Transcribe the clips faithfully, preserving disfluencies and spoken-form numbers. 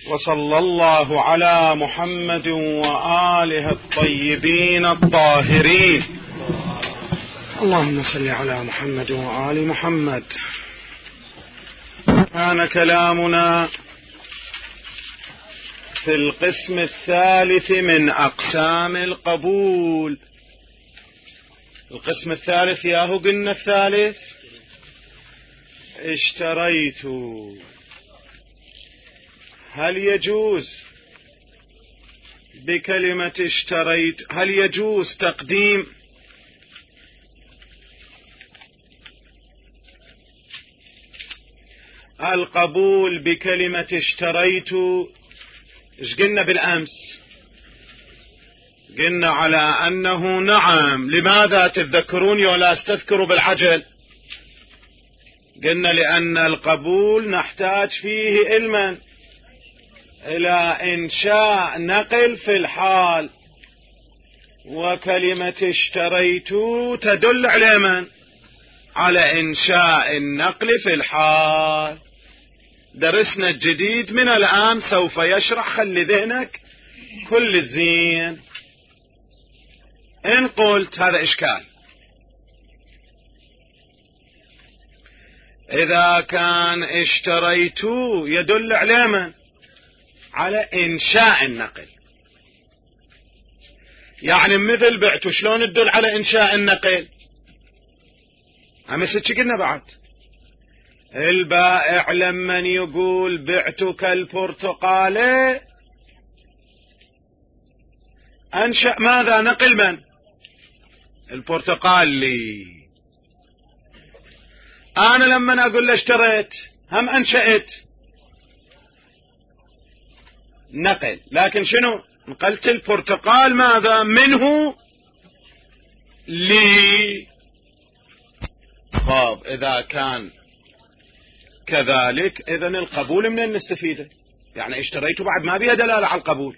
وصلى الله على محمد وآله الطيبين الطاهرين. اللهم صل على محمد وآل محمد. كان كلامنا في القسم الثالث من أقسام القبول. القسم الثالث ياهو قلنا الثالث اشتريت. هل يجوز بكلمة اشتريت هل يجوز تقديم القبول بكلمة اشتريت؟ ايش قلنا بالأمس؟ قلنا على أنه نعم. لماذا تتذكرون ولا استذكروا بالعجل؟ قلنا لأن القبول نحتاج فيه علما إلى إنشاء نقل في الحال، وكلمة اشتريت تدل على من؟ على إنشاء النقل في الحال. درسنا الجديد من الآن سوف يشرح، خلي ذهنك كل الزين. إن قلت هذا إشكال، إذا كان اشتريت يدل على من؟ على إنشاء النقل. يعني مثل بعت، شلون تدل على إنشاء النقل؟ أمس قلنا بعد البائع لمن يقول بعتك البرتقالة أنشأ ماذا؟ نقل من؟ البرتقال لي. أنا لما أقول له اشتريت هم أنشأت نقل، لكن شنو؟ نقلت البرتقال ماذا؟ منه لي. طب إذا كان كذلك إذن القبول منين نستفيده؟ يعني اشتريته بعد ما بيها دلالة على القبول.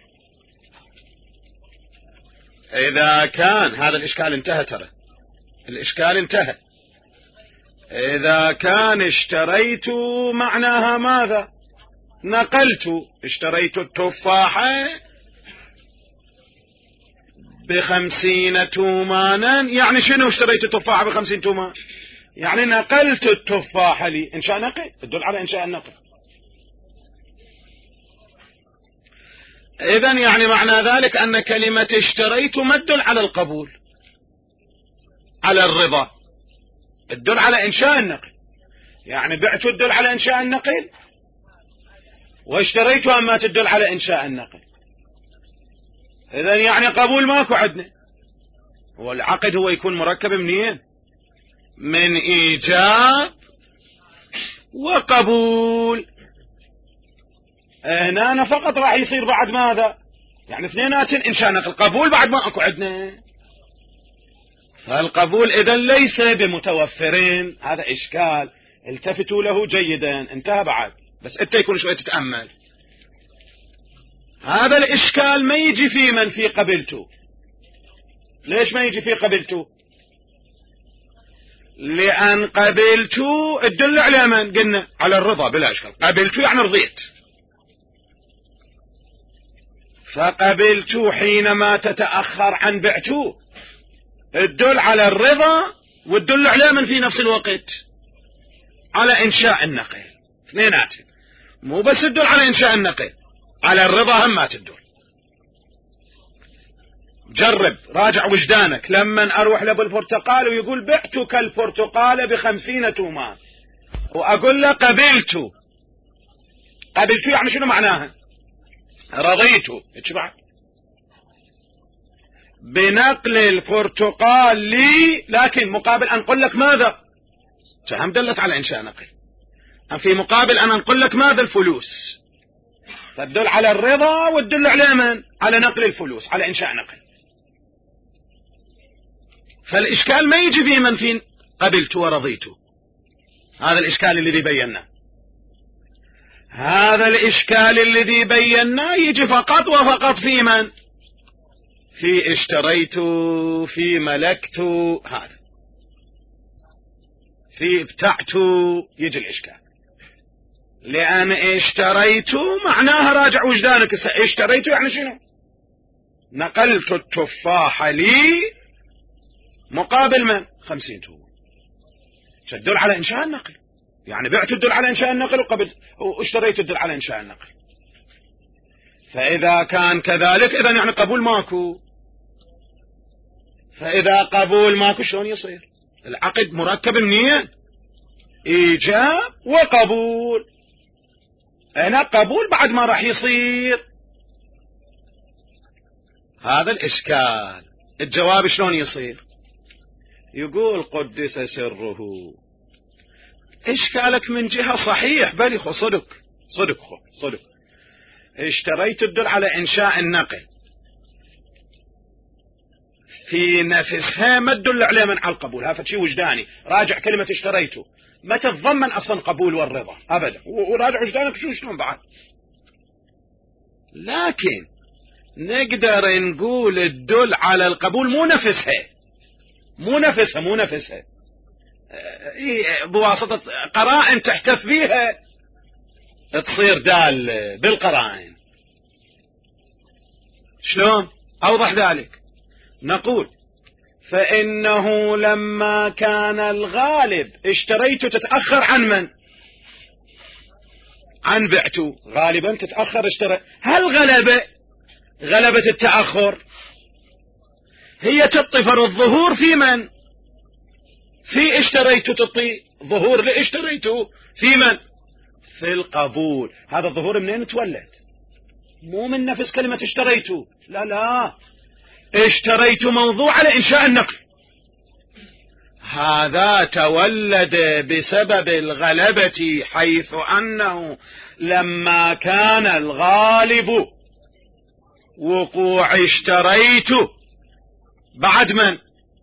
إذا كان هذا الإشكال انتهى، ترى الإشكال انتهى. إذا كان اشتريت معناها ماذا؟ نقلت. اشتريت التفاحة بخمسين تومانا، يعني شنو اشتريت التفاحة بخمسين تومان؟ يعني نقلت التفاحة لي. إنشاء نقل تدل على إنشاء النقل. إذن يعني معنى ذلك أن كلمة اشتريت ما تدل على القبول، على الرضا، تدل على إنشاء النقل. يعني بعت تدل على إنشاء النقل، واشتريت أما تدل على إنشاء النقل. إذن يعني قبول ماكو عندنا. والعقد هو يكون مركب منين؟ من إيجاب وقبول. هنا فقط راح يصير بعد ماذا؟ يعني اثنينات إنشاء نقل. قبول بعد ما أكو عندنا. فالقبول إذن ليس بمتوفرين. هذا إشكال التفتوا له جيدا. انتهى بعد، بس انت يكون شوية تتأمل. هذا الإشكال ما يجي في من في قبلته. ليش ما يجي في قبلته؟ لأن قبلته تدل على من؟ قلنا على الرضا بلا إشكال. قبلته يعني رضيت. فقبلته حينما تتأخر عن بعته تدل على الرضا، وتدل على من في نفس الوقت؟ على إنشاء النقل. اثنينات، مو بس تدل على إنشاء النقل، على الرضا هم ما تدل. جرب راجع وجدانك. لما أروح له بالبرتقال ويقول بعتك البرتقال بخمسين تومان، وأقول له قبلته. قبلته يعني شنو معناها؟ رضيته. اتشبع بنقل البرتقال لي، لكن مقابل أن أقول لك ماذا؟ فهم دلت على إنشاء نقل. في مقابل أن أقول لك ماذا؟ الفلوس. تدل على الرضا، وتدل على من؟ على نقل الفلوس، على إنشاء نقل. فالإشكال ما يجي في من في قبلت ورضيت. هذا الإشكال الذي بيناه. هذا الإشكال الذي بيناه يجي فقط وفقط في من؟ في اشتريت، في ملكت، هذا في ابتعت يجي الإشكال. لأن اشتريت معناها راجع وجدانك. اشتريت يعني شنو؟ نقلت التفاح لي مقابل من؟ خمسين تومة. تدل على إنشاء النقل، يعني بعت تدل على إنشاء النقل وقبل واشتريت تدل على إنشاء النقل. فإذا كان كذلك إذن يعني قبول ماكو. فإذا قبول ماكو شلون يصير؟ العقد مركب منين؟ إيجاب وقبول. هنا قبول بعد ما راح يصير. هذا الإشكال. الجواب شلون يصير؟ يقول قدس سره إشكالك من جهة صحيح، بل خو صدق صدق خو صدق. اشتريت تدل على إنشاء النقل، في نفسها ما تدل عليه من على القبول. هذا شيء وجداني. راجع كلمة اشتريته ما تتضمن أصلا قبول والرضا أبدا، وراجع وجدانك شو شلون بعد. لكن نقدر نقول تدل على القبول مو نفسها مو نفسها مو نفسها بواسطة قرائن تحتف بيها تصير دال بالقرائن. شلون أوضح ذلك؟ نقول فإنه لما كان الغالب اشتريت تتأخر عن من؟ عن بعت. غالبا تتأخر اشتري. هل غلبة غلبة التأخر هي تطفر الظهور في من؟ في اشتريت تطي ظهور لاشتريته في من؟ في القبول. هذا الظهور منين تولد؟ مو من نفس كلمة اشتريته، لا لا، اشتريت موضوع على إنشاء النقل. هذا تولد بسبب الغلبة، حيث أنه لما كان الغالب وقوع اشتريت بعد من؟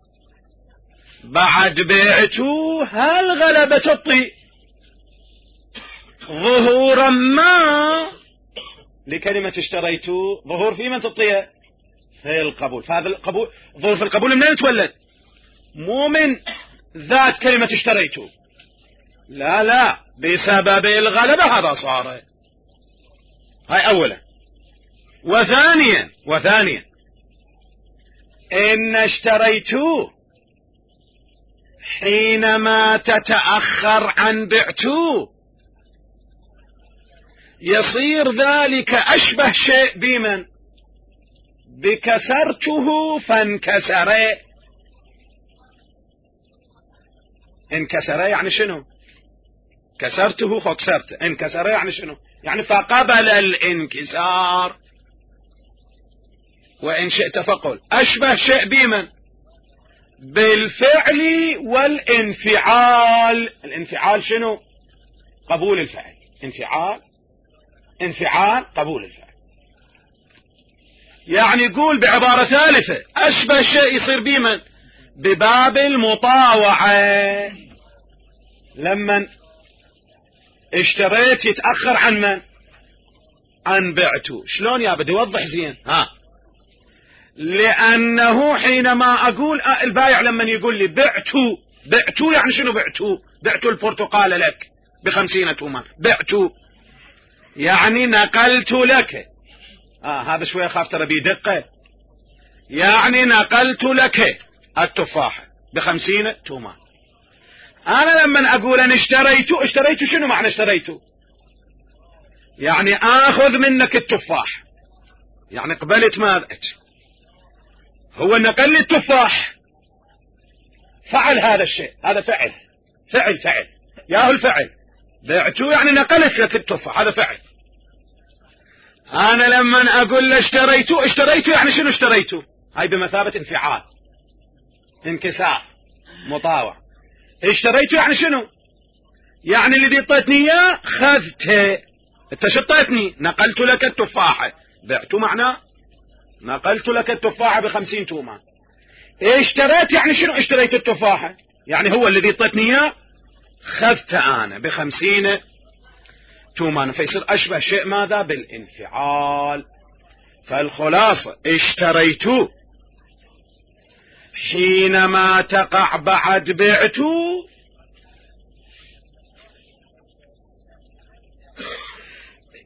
بعد بيعت. هل غلبة الطي ظهورا ما لكلمة اشتريت ظهور في من تطيه؟ في القبول. فهذا القبول ظهور في القبول منين يتولد؟ مو من ذات كلمة اشتريت، لا لا، بسبب الغلبة هذا صار. هاي أولا. وثانيا وثانيا إن اشتريت حينما تتأخر عن بعت يصير ذلك أشبه شيء بمن؟ بكسرته فانكسر. انكسر يعني شنو؟ كسرته فكسرت. انكسر يعني شنو؟ يعني فقبل الانكسار. وإن شئت فقل أشبه شيء بمن؟ بالفعل والانفعال. الانفعال شنو؟ قبول الفعل. انفعال انفعال قبول الفعل. يعني يقول بعبارة ثالثة أشبه شيء يصير بمن؟ بباب المطاوعة. لما اشتريت يتأخر عن من؟ عن بعته. شلون يا بدي وضح زين. ها لأنه حينما أقول البايع لما يقول لي بعته بعته يعني شنو بعته؟ بعته البرتقال لك بخمسين تومان. بعته يعني نقلت لك. آه هذا شوية خاف ترى بيدقة. يعني نقلت لك التفاحة بخمسين تومان. أنا لما أقول أن اشتريته اشتريته شنو معنى اشتريته؟ يعني آخذ منك التفاح، يعني قبلت ماذا؟ هو نقل التفاح، فعل هذا الشيء. هذا فعل فعل فعل ياهو الفعل. بعته يعني نقلت لك التفاح، هذا فعل. أنا لما أقول له اشتريته اشتريته يعني شنو اشتريته؟ هاي بمثابة انفعال انكسار مطاوع. اشتريته يعني شنو؟ يعني الذي اعطيتني اياه خذته. انت شطيتني نقلت لك التفاحة. بعته معناه نقلت لك التفاحة بخمسين تومان. اشتريت يعني شنو؟ اشتريت التفاحة يعني هو الذي اعطيتني اياه خذته انا بخمسين تومان. فيصير اشبه شيء ماذا؟ بالانفعال. فالخلاصة اشتريت حينما تقع بعد بعت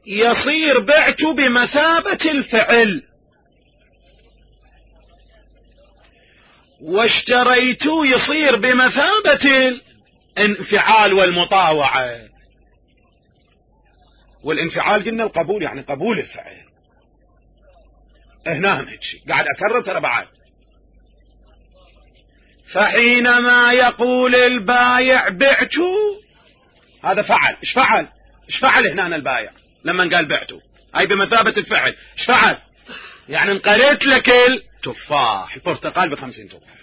يصير بعت بمثابة الفعل، واشتريت يصير بمثابة الانفعال والمطاوعة. والانفعال قلنا القبول، يعني قبول الفعل. هنا هم هيك قاعد أكرر ترى بعد. فحينما يقول البايع بعت، هذا فعل. ايش فعل؟ ايش فعل هنا البايع لما قال بعت؟ اي بمثابة الفعل. ايش فعل؟ يعني انقريت لك التفاح البرتقال بخمسين تفاح.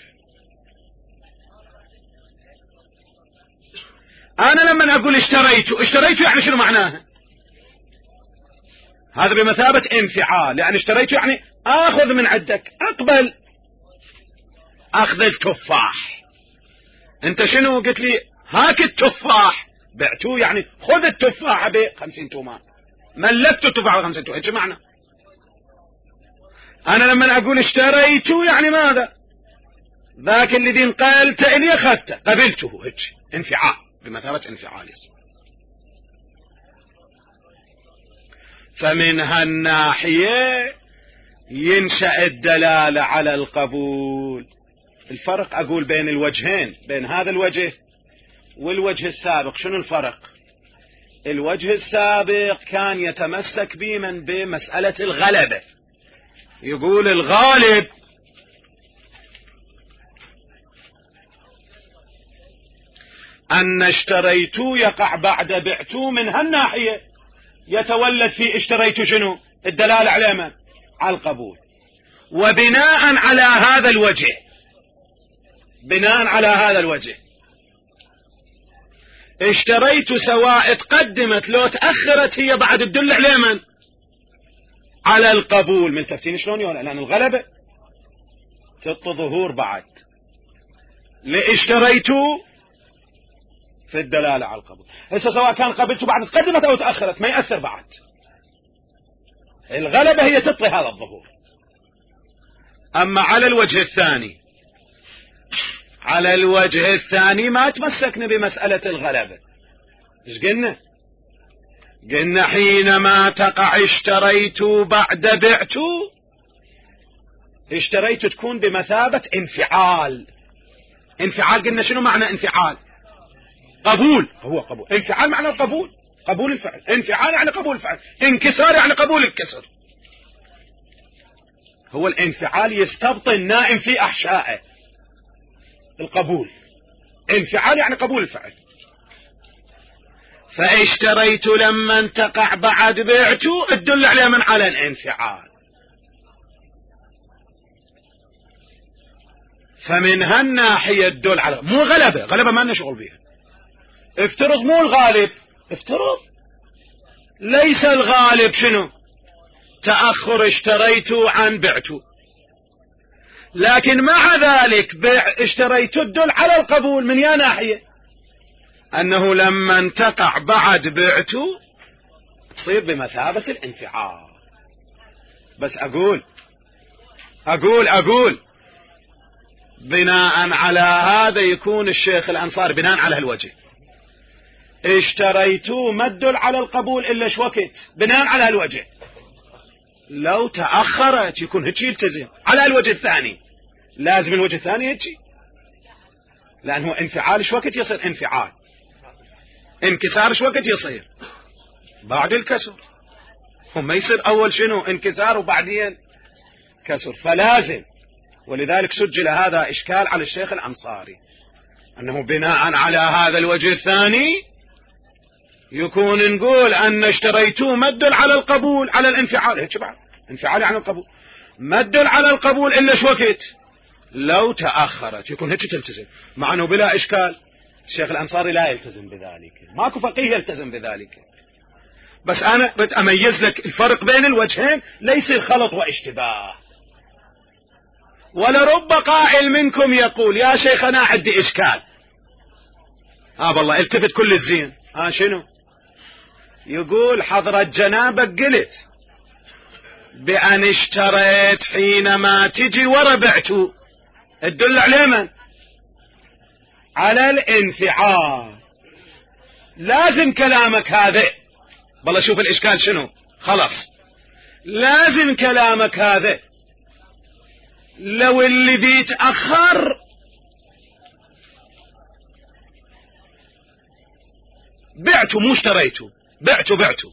انا لما اقول اشتريت، اشتريت يعني شنو معناها؟ هذا بمثابة انفعال، يعني اشتريت يعني اخذ من عندك، اقبل اخذ التفاح. انت شنو قلت لي؟ هاك التفاح. بعتوه يعني خذ التفاح بخمسين تومان، ملكت التفاح بخمسين تومان. ايش معنى؟ انا لما اقول اشتريته يعني ماذا؟ ذاك الذي انقلت الي اخذته، قبلته. هيك انفعال بمثابة انفعال يصير. فمن هالناحية ينشأ الدلالة على القبول. الفرق أقول بين الوجهين، بين هذا الوجه والوجه السابق. شنو الفرق؟ الوجه السابق كان يتمسك بمن بمسألة الغلبة، يقول الغالب أن اشتريت يقع بعد بعت. من هالناحية يتولد في اشتريت شنو؟ الدلالة على من؟ على القبول. وبناء على هذا الوجه، بناء على هذا الوجه اشتريت سواء تقدمت لو تأخرت، هي بعد تدل على من؟ على القبول. من تفتين شلون يولا؟ لأن الغلبة تط ظهور بعد لاشتريت في الدلالة على القبول. هسه سواء كان قبلت بعد تقدمت أو تأخرت ما يأثر بعد، الغلبة هي تطلي هذا الظهور. أما على الوجه الثاني، على الوجه الثاني ما تمسكنا بمسألة الغلبة. ايش قلنا؟ قلنا حينما تقع اشتريت بعد بعت، اشتريت تكون بمثابة انفعال. انفعال قلنا شنو معنى انفعال؟ قبول. هو قبول. انفعال معنى القبول، قبول الفعل. انفعال يعني قبول الفعل. انكسار يعني قبول الكسر. هو الانفعال يستبطن النائم في أحشائه. القبول انفعال يعني قبول الفعل. فاشتريت لما تقع بعد بعت تدل على من؟ على الانفعال. فمن هالناحية تدل على مو غلبة. غلبة ما لنا شغل بيها. افترض مو الغالب، افترض ليس الغالب شنو؟ تأخر اشتريت عن بعت، لكن مع ذلك بيع اشتريت تدل على القبول. من يا ناحية؟ أنه لما تقع بعد بعت تصير بمثابة الانفعال. بس أقول أقول أقول بناء على هذا يكون الشيخ الأنصاري بناء على الوجه اشتريتو ما تدل على القبول إلا شوكت. بناء على الوجه لو تأخرت يكون هيك يلتزم. على الوجه الثاني لازم الوجه الثاني هيك، لأنه انفعال شوكت يصير انفعال، انكسار شوكت يصير بعد الكسر. هم يصير أول شنو؟ انكسار وبعدين كسر. فلازم، ولذلك سجل هذا إشكال على الشيخ الأنصاري، أنه بناء على هذا الوجه الثاني يكون نقول أن اشتريتوه مدل على القبول، على الانفعال. هيك بعد انفعال عن القبول، مدل على القبول إلا شوكت لو تأخرت يكون هيك تلتزم. مع أنه بلا إشكال الشيخ الأنصاري لا يلتزم بذلك، ماكو فقيه يلتزم بذلك. بس أنا بدي أميز لك الفرق بين الوجهين ليس الخلط واشتباه. ولرب قائل منكم يقول يا شيخنا عندي إشكال. آه والله التفت كل الزين. ها آه شنو؟ يقول حضرة جنابك قلت بأن اشتريت حينما تجي وربعته تدل على من؟ على الانفعال. لازم كلامك هذا بالله شوف الإشكال شنو. خلاص لازم كلامك هذا لو اللي بيتأخر بعته مو اشتريته، بعته بعته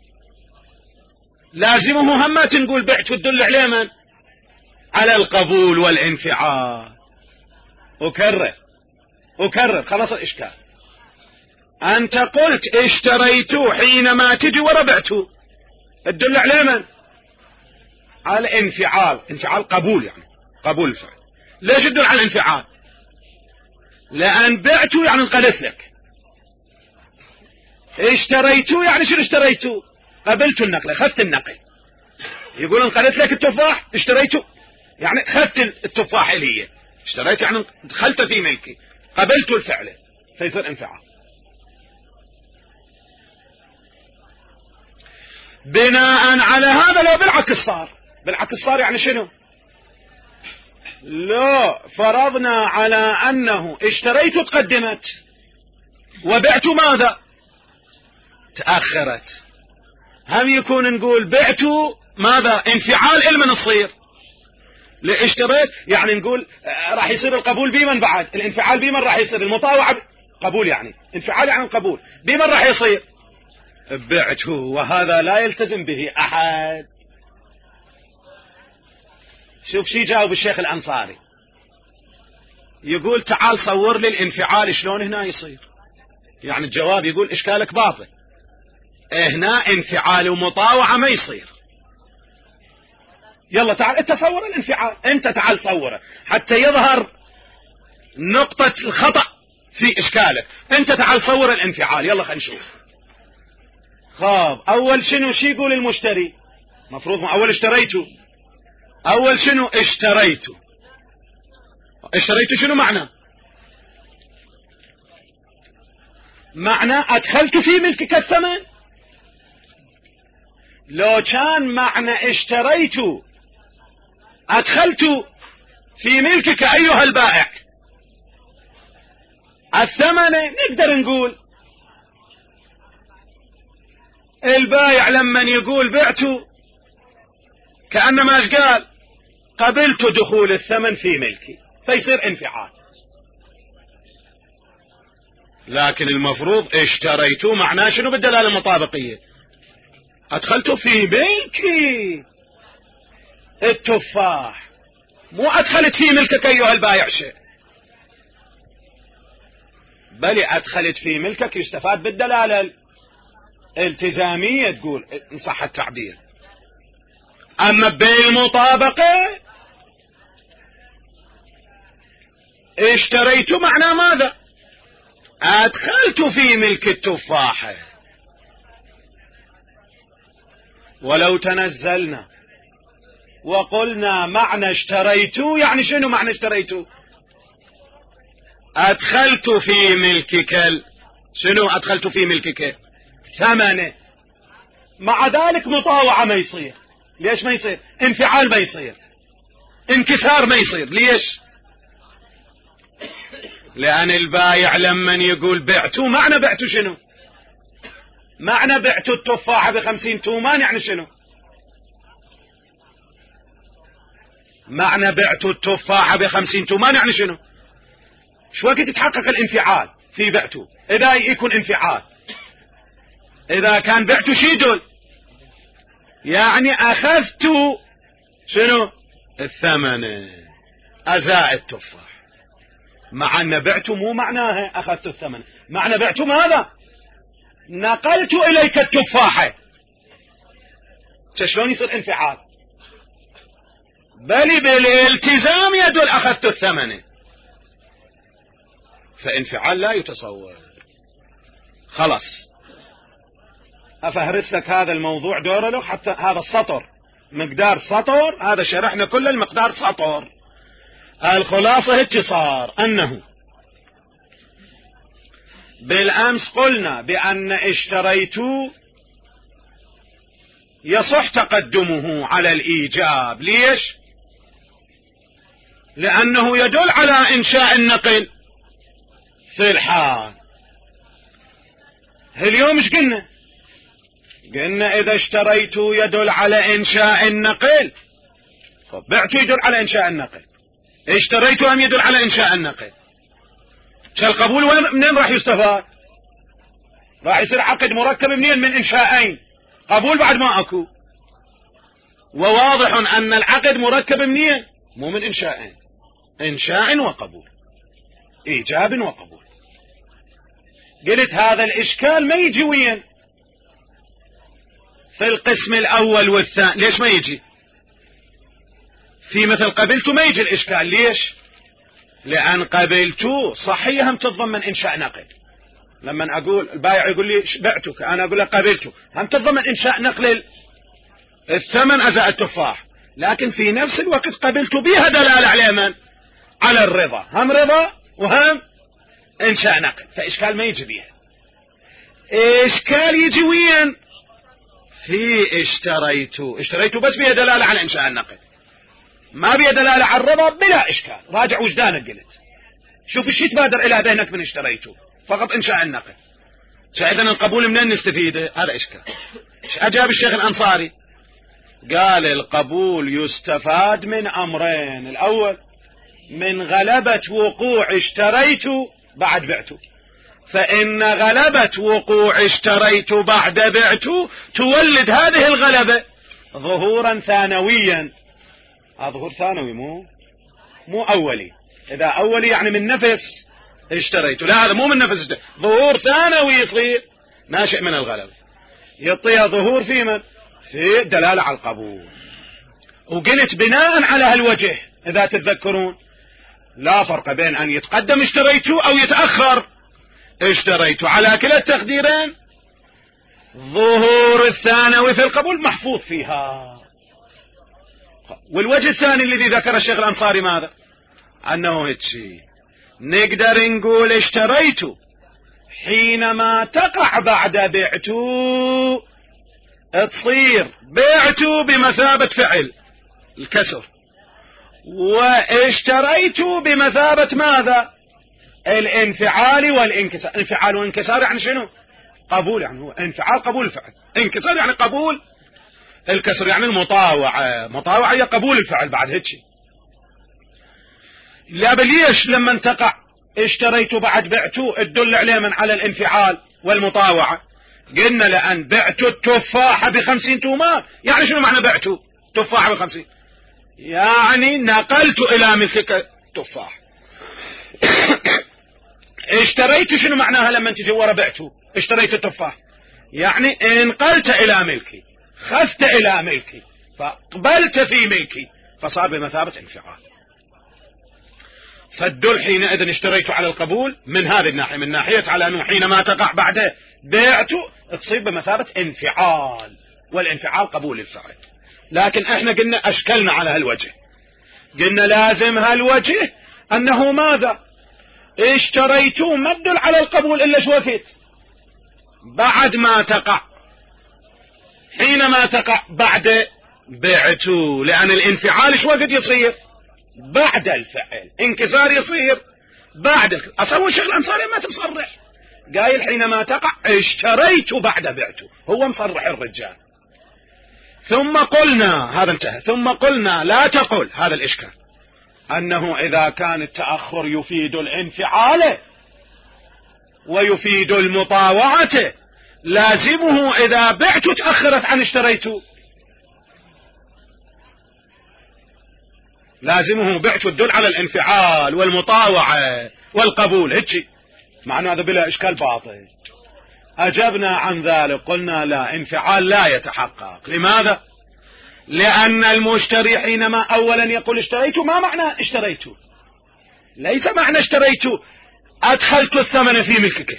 لازمه هم ما تنقول بعته تدل عليه من؟ على القبول والانفعال. أكرر أكرر خلاص الإشكال. أنت قلت اشتريته حينما تجي ورا بعته تدل عليه من؟ على الانفعال، انفعال قبول يعني قبول الفعل. ليش تدل على الانفعال؟ لأن بعته يعني انقلت لك. اشتريته يعني شنو اشتريته؟ قبلت النقل، اخذت النقل. يقول انقلت لك التفاح، اشتريته يعني اخذت التفاح اللي هي اشتريته يعني دخلت في ملكي، قبلت الفعل فيصير انفعال. بناء على هذا لو بالعكس صار، بالعكس صار يعني شنو؟ لو فرضنا على أنه اشتريت تقدمت وبعت ماذا؟ تأخرت، هم يكون نقول بعت ماذا؟ انفعال علما تصير لاشتريت يعني نقول راح يصير القبول بمن بعد؟ الانفعال بمن راح يصير؟ المطاوعة قبول يعني انفعال يعني القبول بمن راح يصير؟ بعته، وهذا لا يلتزم به أحد. شوف شي جاوب الشيخ الأنصاري، يقول تعال صور لي الانفعال شلون هنا يصير. يعني الجواب يقول إشكالك باطل، هنا انفعال ومطاوعة ما يصير. يلا تعال انت صور الانفعال، انت تعال صوره حتى يظهر نقطة الخطأ في إشكالك. انت تعال صور الانفعال، يلا خلينا نشوف. خاب اول شنو شي يقول المشتري؟ مفروض اول اشتريته، اول شنو اشتريته؟ اشتريته شنو معنى؟ معنى ادخلت في ملكك الثمن. لو كان معنى اشتريت ادخلت في ملكك ايها البائع الثمن، نقدر نقول البائع لما يقول بعته كأنما ايش قال؟ قبلت دخول الثمن في ملكي، فيصير انفعال. لكن المفروض اشتريته معناه شنو بالدلالة المطابقية؟ ادخلت في ملكي التفاح، مو ادخلت في ملكك ايها البائع شيء، بل ادخلت في ملكك يستفاد بالدلالة الالتزامية تقول ان صح التعبير. اما بالمطابقة اشتريت معنى ماذا؟ ادخلت في ملك التفاحة. ولو تنزلنا وقلنا معنى اشتريت يعني شنو معنى اشتريت؟ ادخلت في ملكك شنو؟ ادخلت في ملكك ثمنه. مع ذلك مطاوعة ما يصير. ليش ما يصير؟ انفعال ما يصير، انكسار ما يصير. ليش؟ لأن البايع لما يقول بعته معنى بعته شنو؟ معنى بعته التفاحة بخمسين تومان يعني شنو؟ معنى بعته التفاحة بخمسين تومان يعني شنو؟ شو وقت يتحقق الانفعال في بعته؟ إذا يكون انفعال، إذا كان بعته شي دول يعني أخذت شنو؟ الثمن أزاء التفاح. مع أن بعته مو معناها أخذت الثمن، معنى بعته ماذا؟ نقلت إليك التفاحة. شلون يصير انفعال؟ بل بالالتزام يدل أخذت الثمن، فانفعال لا يتصور. خلاص أفهرس لك هذا الموضوع دوره له، حتى هذا السطر مقدار سطر، هذا شرحنا كل المقدار سطر. الخلاصة اتصار أنه بالأمس قلنا بأن اشتريت يصح تقدمه على الإيجاب. ليش؟ لأنه يدل على إنشاء النقل في الحال. اليوم ايش قلنا؟ قلنا إذا اشتريت يدل على إنشاء النقل، بعت يدل على إنشاء النقل، اشتريت أم يدل على إنشاء النقل. فالقبول منين راح يستفاد؟ راح يصير عقد مركب منين؟ من إنشاءين. قبول بعد ما أكو، وواضح أن العقد مركب منين؟ مو من إنشاءين، إنشاء وقبول، إيجاب وقبول. قلت هذا الإشكال ما يجي وين؟ في القسم الأول والثاني. ليش ما يجي؟ في مثل قبلت ما يجي الإشكال. ليش؟ لأن قبلت صحيح هم تتضمن إنشاء نقل. لما أقول البائع يقول لي بعتك، أنا أقول له قبلته، هم تتضمن إنشاء نقل الثمن أزاء التفاح، لكن في نفس الوقت قبلت بها دلالة على من؟ على الرضا، هم رضا وهم إنشاء نقل. فإشكال ما يجي بيها. إشكال يجي وين؟ في اشتريت. اشتريت بس بها دلالة على إنشاء النقل، ما بها دلالة على الرضا، بلا إشكال. راجع وجدانك. قلت شوف الشيء تبادر إلى ذهنك من اشتريته، فقط إنشاء النقل. فإذن القبول منين نستفيده؟ هذا إشكال. أجاب الشيخ الأنصاري قال القبول يستفاد من أمرين. الأول من غلبة وقوع اشتريت بعد بعت، فإن غلبة وقوع اشتريت بعد بعت تولد هذه الغلبة ظهورا ثانويا. ظهور ثانوي مو مو أولي. إذا أولي يعني من نفس اشتريت، لا هذا مو من نفس اشتريت. ظهور ثانوي يصير ناشئ من الغلبة، يعطيها ظهور في من؟ في دلالة على القبول. وقلت بناء على هالوجه إذا تتذكرون لا فرق بين أن يتقدم اشتريته أو يتأخر اشتريته، على كلا التقديرين ظهور الثانوي في القبول محفوظ فيها. والوجه الثاني الذي ذكر الشيخ الأنصاري ماذا؟ أنه هيتشي نقدر نقول اشتريت حينما تقع بعد بعت تصير بعت بمثابة فعل الكسر، واشتريت بمثابة ماذا؟ الانفعال والانكسار. انفعال وانكسار يعني شنو؟ قبول، يعني هو انفعال قبول الفعل، انكسار يعني قبول الكسر، يعني المطاوعة. مطاوعة هي قبول الفعل بعد هيك. لا بليش لما تقع اشتريت بعد بعت تدل عليه من على الانفعال والمطاوعة؟ قلنا لأن بعت التفاحة بخمسين تومان، يعني شنو معنى بعت تفاحة بخمسين؟ يعني نقلت إلى ملكك تفاح. اشتريت شنو معناها لما تجي ورا بعت؟ اشتريت التفاح يعني انقلت إلى ملكي، خذت إلى ملكي، فقبلت في ملكي، فصار بمثابة انفعال. فالدل حينئذ اشتريت على القبول من هذه الناحية، من ناحية على أنه حينما تقع بعده بعت تصير بمثابة انفعال، والانفعال قبول الفعل. لكن احنا قلنا اشكلنا على هالوجه، قلنا لازم هالوجه انه ماذا؟ اشتريتو ما تدل على القبول الا شو وقت؟ بعد ما تقع، حينما تقع بعد بعتو، لان الانفعال شو وقت يصير؟ بعد الفعل. انكسار يصير بعد الفعل. اصلا الشيخ الانصاري ما تصرح، قايل حينما تقع اشتريت بعد بعتو، هو مصرح الرجال. ثم قلنا هذا انتهى. ثم قلنا لا تقل هذا الإشكال أنه إذا كان التأخر يفيد الانفعال ويفيد المطاوعة لازمه إذا بعت تأخرت عن اشتريت، لازمه بعت تدل على الانفعال والمطاوعة والقبول هيك، معنى هذا بلا إشكال باطل. أجبنا عن ذلك قلنا لا، انفعال لا يتحقق. لماذا؟ لأن المشتري حينما أولا يقول اشتريت، ما معنى اشتريت؟ ليس معنى اشتريت أدخلت الثمن في ملكك،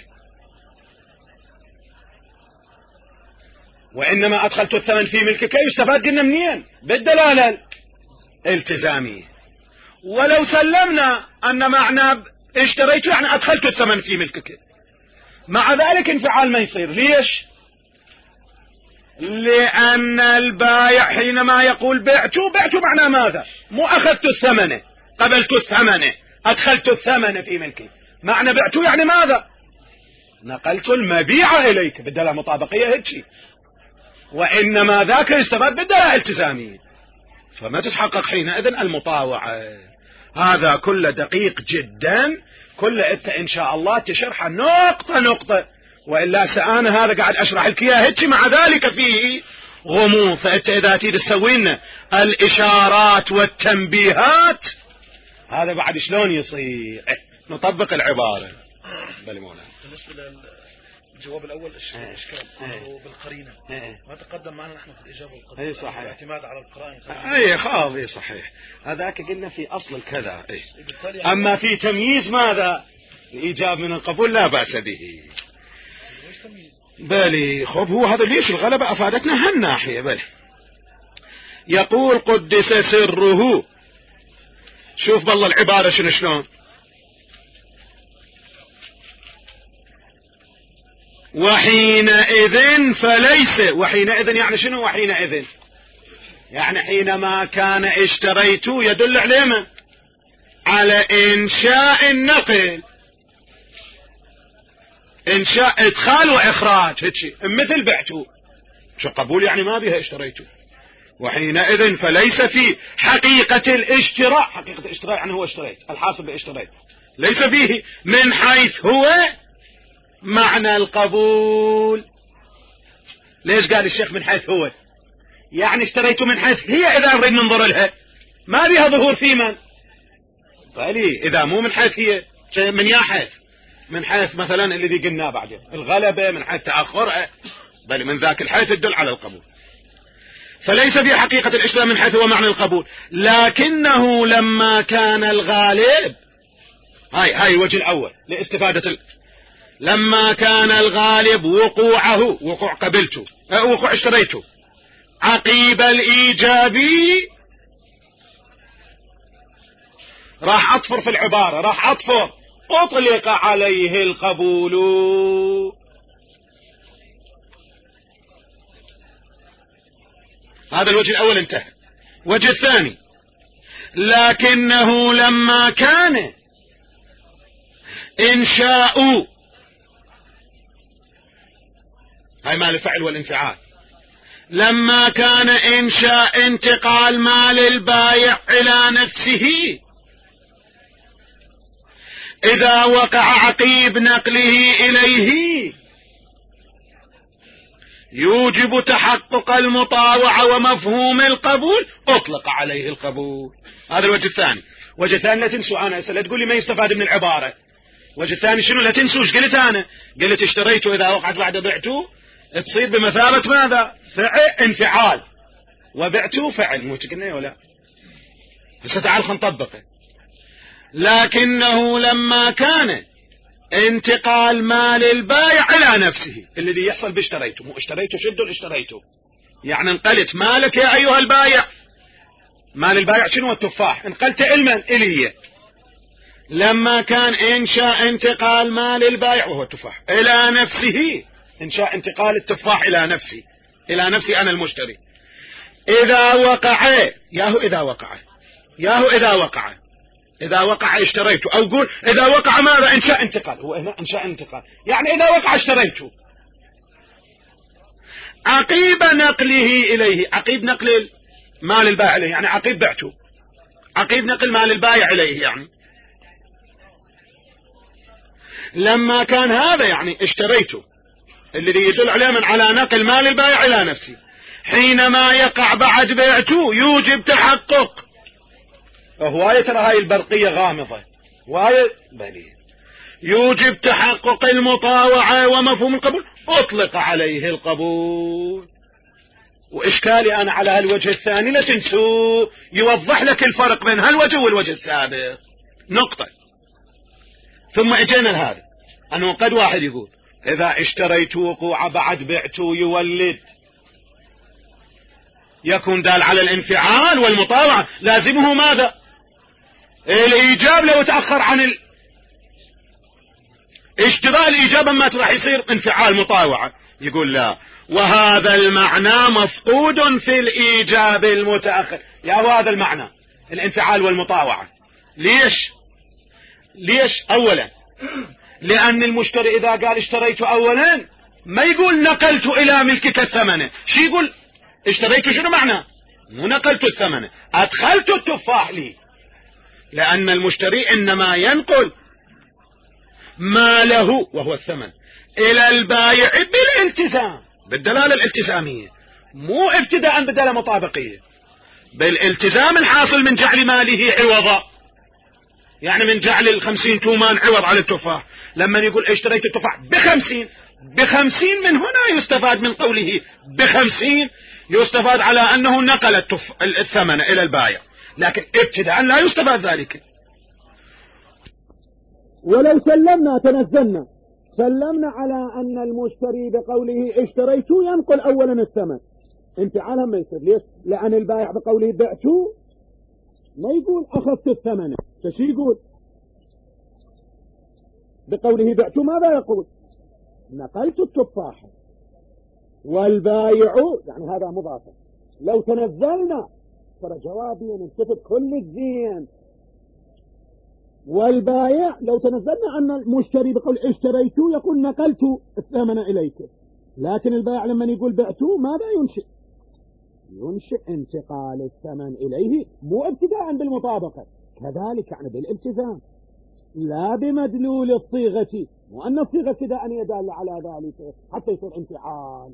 وإنما أدخلت الثمن في ملكك يستفاد قلنا منين؟ بالدلالة الالتزامية. ولو سلمنا أن معنى اشتريت يعني أدخلت الثمن في ملكك، مع ذلك انفعال ما يصير. ليش؟ لأن البائع حينما يقول بعت، بعت معنى ماذا؟ مو أخذت الثمن، قبلت الثمن، أدخلت الثمن في ملكي. معنى بعت يعني ماذا؟ نقلت المبيع إليك، بالدلالة المطابقية هيك. وإنما ذاك يستفاد بالدلائل التزامية، فما تتحقق حينئذ المطاوعة. هذا كله دقيق جدا، كله انت ان شاء الله تشرح نقطة نقطة، وإلا سأنا هذا قاعد أشرح لك إياه هيك، مع ذلك فيه غموض. فأنت إذا تريد تسوي لنا الإشارات والتنبيهات هذا بعد شلون يصير؟ نطبق العبارة. بل مولانا بالنسبة للجواب الأول الإشكال بالقرينة ما تقدم معنا نحن في الإجابة والقرينة. أي صحيح. الاعتماد على القرائن. أي خاض. أي صحيح. هذاك قلنا في أصل الكذا. أي. أما في تمييز ماذا؟ الإيجاب من القبول لا بأس به. بلي خب هو هذا ليش الغلبة أفادتنا هالناحية. بلي يقول قدس سره. شوف بالله العبارة شنو شلون. وحينئذ فليس. وحينئذ يعني شنو؟ وحينئذ يعني حينما كان اشتريت يدل على من؟ على إنشاء النقل، إنشاء إدخال وإخراج هيك مثل بعتو. شو قبول يعني ما بها اشتريتو. وحينئذ فليس في حقيقة الاشتراء. حقيقة الاشتراء يعني هو اشتريت، الحاصل باشتريت، ليس فيه من حيث هو معنى القبول. ليش قال الشيخ من حيث هو؟ يعني اشتريت من حيث هي، إذا نريد ننظر لها ما بها ظهور في من. فلي إذا مو من حيث هي من يا حيث، من حيث مثلا الذي قلناه بعدين الغلبة، من حيث تأخرها، بل من ذاك الحيث يدل على القبول. فليس في حقيقة الإشتراء من حيث هو معنى القبول، لكنه لما كان الغالب، هاي هاي الوجه الأول لاستفادة ال... لما كان الغالب وقوعه، وقوع قبلته، وقوع اشتريته عقيب الإيجابي، راح أطفر في العبارة، راح أطفر أطلق عليه القبول. هذا الوجه الأول انتهى. وجه الثاني لكنه لما كان إنشاء، هاي مال الفعل والانفعال، لما كان إنشاء انتقال مال البايع إلى نفسه إذا وقع عقيب نقله إليه يوجب تحقق المطاوعة ومفهوم القبول، أطلق عليه القبول. هذا الوجه الثاني. وجه الثاني لا تنسوا، أنا لا تقول لي ما يستفاد من العبارة. وجه الثاني شنو؟ لا تنسوش قلت أنا، قلت اشتريته إذا وقعت بعد بعته تصير بمثابة ماذا؟ فعل انفعال، وبعته فعل، مو تقولنا ولا؟ بس تعال خلينا نطبقه. لكنه لما كان انتقال مال البايع إلى نفسه، الذي يحصل باشتريته، مو اشتريته شدوا اشتريته، يعني انقلت مالك يا أيها البايع. مال البايع شنو؟ التفاح. انقلت إلمن؟ إليه. لما كان إنشاء انتقال مال البايع وهو التفاح إلى نفسه، إنشاء انتقال التفاح إلى نفسي، إلى نفسي أنا المشتري، إذا وقع، ياهو إذا وقع، ياهو إذا وقع، إذا وقع اشتريته، أو قول إذا وقع ماذا؟ إنشاء انتقال. هو هنا إنشاء انتقال، يعني إذا وقع اشتريته عقيب نقله إليه، عقيب نقل مال البائع إليه، يعني عقيب بعته، عقيب نقل مال البائع إليه، يعني لما كان هذا يعني اشتريته الذي يدل عليه من على نقل مال البائع إلى نفسه، حينما يقع بعد بيعته يوجب تحقق. هواية ترى هاي البرقية غامضة، هواية بلي يوجب تحقق المطاوعة ومفهوم القبول، أطلق عليه القبول. وإشكالي أنا على هالوجه الثاني لا تنسوا، يوضح لك الفرق بين هالوجه والوجه السابق. نقطة. ثم اجينا لهذا أنه قد واحد يقول إذا اشتريت وقوع بعد بعته يولد، يكون دال على الانفعال والمطاوعة، لازمه ماذا؟ الإيجاب. لو تأخر عن ال... اشتراء الإيجاب ما راح يصير انفعال مطاوعة. يقول لا، وهذا المعنى مفقود في الإيجاب المتأخر. يا هذا المعنى الانفعال والمطاوعة. ليش؟ ليش؟ أولا لأن المشتري إذا قال اشتريت أولا ما يقول نقلت إلى ملكك الثمن، شو يقول؟ اشتريت شنو معنى؟ مو نقلت الثمن، أدخلت التفاح لي، لأن المشتري إنما ينقل ما له وهو الثمن إلى البائع بالالتزام، بالدلالة الالتزامية، مو ابتداء بدلالة مطابقية، بالالتزام الحاصل من جعل ماله عوضا، يعني من جعل الخمسين تومان عوض على التفاح. لما يقول اشتريت التفاح بخمسين، بخمسين من هنا يستفاد من قوله بخمسين، يستفاد على أنه نقل الثمن إلى البائع، لكن ابتداء لا يستفاد ذلك. ولو سلمنا تنزلنا سلمنا على أن المشتري بقوله اشتريت ينقل أولا الثمن، انتعالها ما يصير. ليش؟ لأن البائع بقوله بعت ما يقول أخذت الثمن، فشي يقول بقوله بعت؟ ماذا يقول؟ نقلت التفاح. والبائع يعني هذا مضاف. لو تنزلنا ترى جوابي نلتفت كل الزين. والبائع لو تنزلنا أن المشتري بقول اشتريت يقول نقلت الثمن إليك، لكن البائع لما يقول بعت ماذا ينشئ؟ ينشئ انتقال الثمن إليه، مو ابتداء بالمطابقة، كذلك يعني بالالتزام، لا بمدلول الصيغة، وأن الصيغة ابتداء يدل على ذلك حتى يصير انفعال.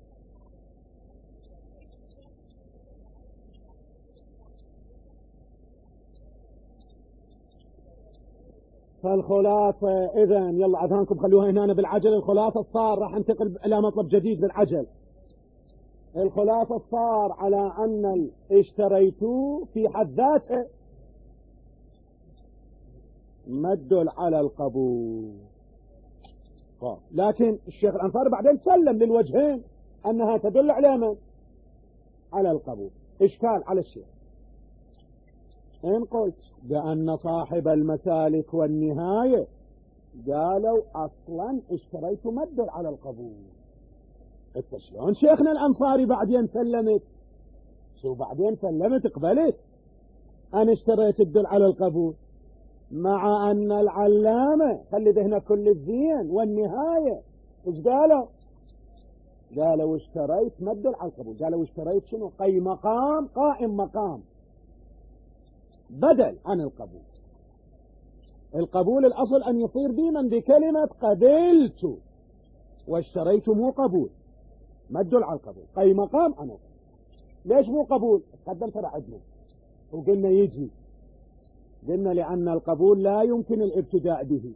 فالخلاصة إذن يلا أذهانكم خلوها هنا بالعجل. الخلاصة صار راح انتقل إلى مطلب جديد بالعجل. الخلاصة صار على أن اشتريتو في حد ذاته ما تدل على القبول، لكن الشيخ الأنصاري بعدين سلم للوجهين أنها تدل على من؟ على القبول. إشكال على الشيخ إن قلت بأن صاحب المسالك والنهاية قالوا أصلا اشتريت ما تدل على القبول، شلون شيخنا الأنصاري بعدين سلمت؟ شو بعدين سلمت قبلت أنا اشتريت تدل على القبول، مع أن العلامة خلي ذهنا كل الزين والنهاية ايش قالوا؟ قالوا اشتريت ما تدل على القبول. قالوا اشتريت شنو؟ قي مقام قائم مقام بدل عن القبول. القبول الأصل أن يصير ديما بكلمة قبلت، واشتريت مو قبول، ما تدل على القبول. قي مقام أنا ليش مو قبول؟ تقدم ترى عدنا وقلنا يجي، قلنا لأن القبول لا يمكن الابتداء به،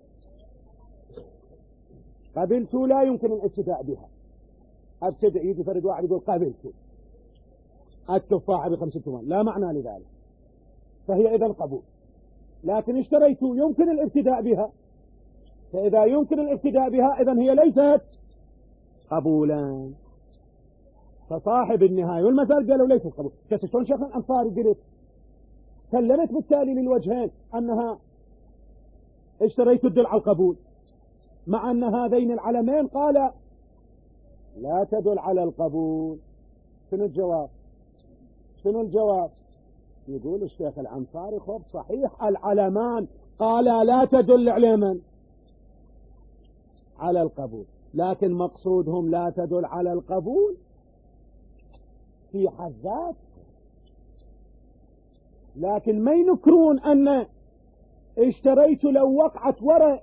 قبلت لا يمكن الابتداء بها. ابتدأ يجي فرد واحد يقول قبلت التفاحة بخمسة ثمان، لا معنى لذلك، فهي إذا قبول. لكن اشتريت يمكن الابتداء بها، فإذا يمكن الابتداء بها إذن هي ليست قبولا. فصاحب النهاية والمثال قالوا ليست قبول. شلون شيخ الأنصاري قلت سلمت بالتالي للوجهين أنها اشتريت تدل على القبول، مع أن هذين العلمين قال لا تدل على القبول. شنو الجواب؟ شنو الجواب؟ يقول الشيخ الأنصاري خب صحيح العلمان قال لا تدل على من؟ على القبول، لكن مقصودهم لا تدل على القبول في حد ذات، لكن ما ينكرون أن اشتريت لو وقعت وراء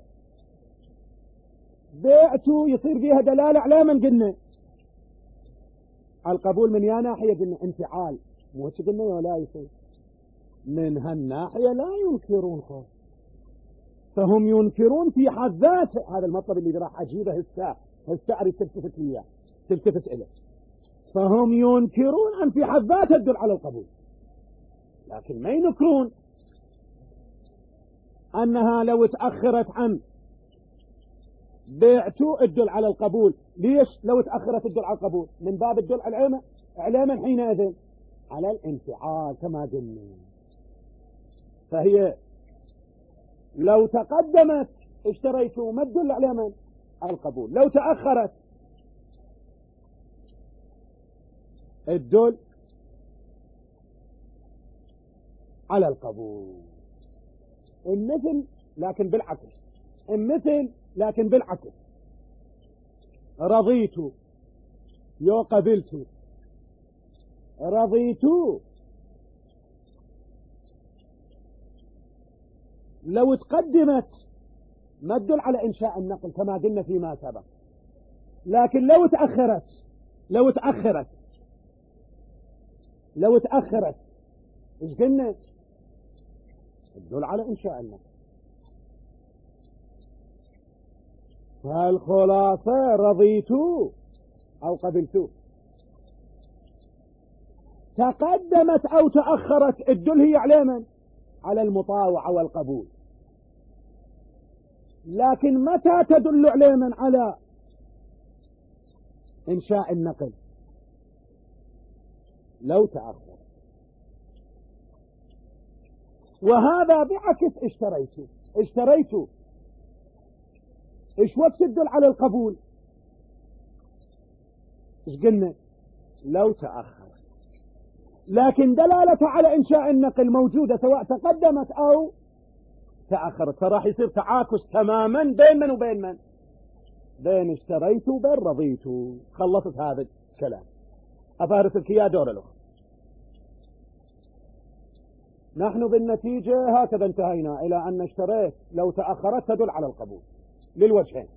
بيعته يصير فيها دلالة على من؟ قلنا القبول من يا ناحية، قلنا انفعال، مو قلنا ولا يصير من هالناحية لا ينكرون خالص. فهم ينكرون في حد ذاته، هذا المطلب اللي راح أجيبه هسه هسه أريد تلتفت لي تلتفت إليه. فهم ينكرون أن في حد ذاته تدل على القبول، لكن ما ينكرون أنها لو تأخرت عن بيعته تدل على القبول. ليش لو تأخرت تدل على القبول؟ من باب الدل على علما حينئذ على الانفعال كما قلنا. فهي لو تقدمت اشتريته ما تدل على من؟ القبول، لو تأخرت الدل على القبول. المثل لكن بالعكس، المثل لكن بالعكس. رضيت يو قبلت رضيت لو تقدمت ما تدل على إنشاء النقل كما قلنا فيما سبق، لكن لو تأخرت لو تأخرت لو تأخرت إيش قلنا؟ تدل على إنشاء النقل. فالخلاصة رضيت أو قبلت، تقدمت أو تأخرت تدل هي على من؟ على المطاوعة والقبول. لكن متى تدل على من؟ على إنشاء النقل لو تأخر. وهذا بعكس اشتريت. اشتريت ايش وقت تدل على القبول؟ ايش قلنا؟ لو تأخر. لكن دلالة على إنشاء النقل موجودة سواء تقدمت أو تأخرت، فراح يصير تعاكس تماما بين من وبين من؟ بين اشتريت وبين رضيت. خلصت هذا الكلام. أفارس الكيا دور له. نحن بالنتيجة هكذا انتهينا إلى أن اشتريت لو تأخرت تدل على القبول للوجهين.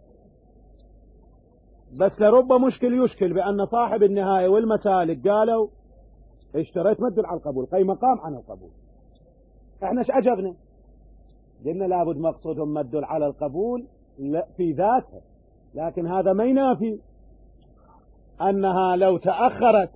بس لرب مشكل يشكل بأن صاحب النهاية والمسالك قالوا اشتريت ما تدل على القبول، قي مقام عن القبول. احنا ايش عجبنا؟ قلنا لابد مقصودهم ما تدل على القبول في ذاتها، لكن هذا ما ينافي أنها لو تأخرت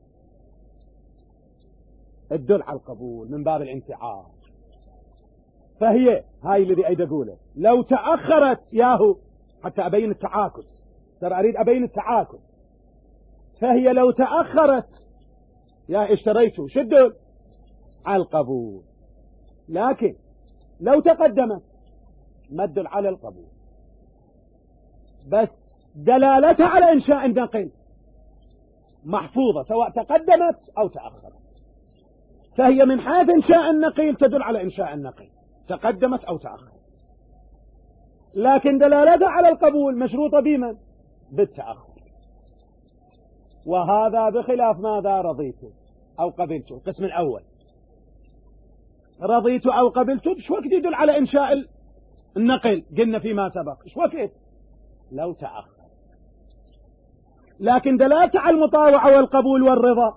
تدل على القبول من باب الانتعاش. فهي هاي الذي أيد أقوله، لو تأخرت ياهو حتى أبين التعاكس، ترى أريد أبين التعاكس. فهي لو تأخرت يا اشتريته شدل على القبول، لكن لو تقدمت ما تدل على القبول. بس دلالتها على إنشاء النقل محفوظة سواء تقدمت أو تأخرت. فهي من حيث إنشاء النقل تدل على إنشاء النقل تقدمت أو تأخرت، لكن دلالتها على القبول مشروطة بمن؟ بالتأخر. وهذا بخلاف ماذا؟ رضيت أو قبلت. القسم الأول رضيت أو قبلت شو وقت يدل على إنشاء النقل؟ قلنا فيما سبق شو وقت؟ لو تأخر. لكن دلالته على المطاوعة والقبول والرضا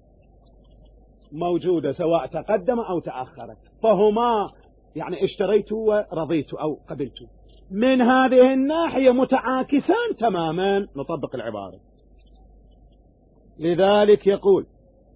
موجودة سواء تقدم أو تأخرت، فهما يعني اشتريت ورضيت أو قبلت من هذه الناحية متعاكسان تماما. نطبق العبارة. لذلك يقول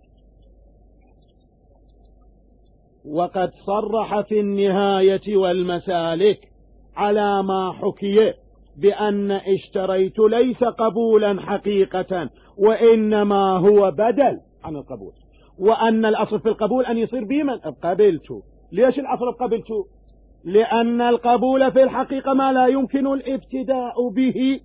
وقد صرح في النهاية والمسالك على ما حكي بأن اشتريت ليس قبولا حقيقة وإنما هو بدل عن القبول، وأن الأصل في القبول أن يصير بمن؟ قبلت. ليش الأصل قبلت؟ لأن القبول في الحقيقة ما لا يمكن الابتداء به،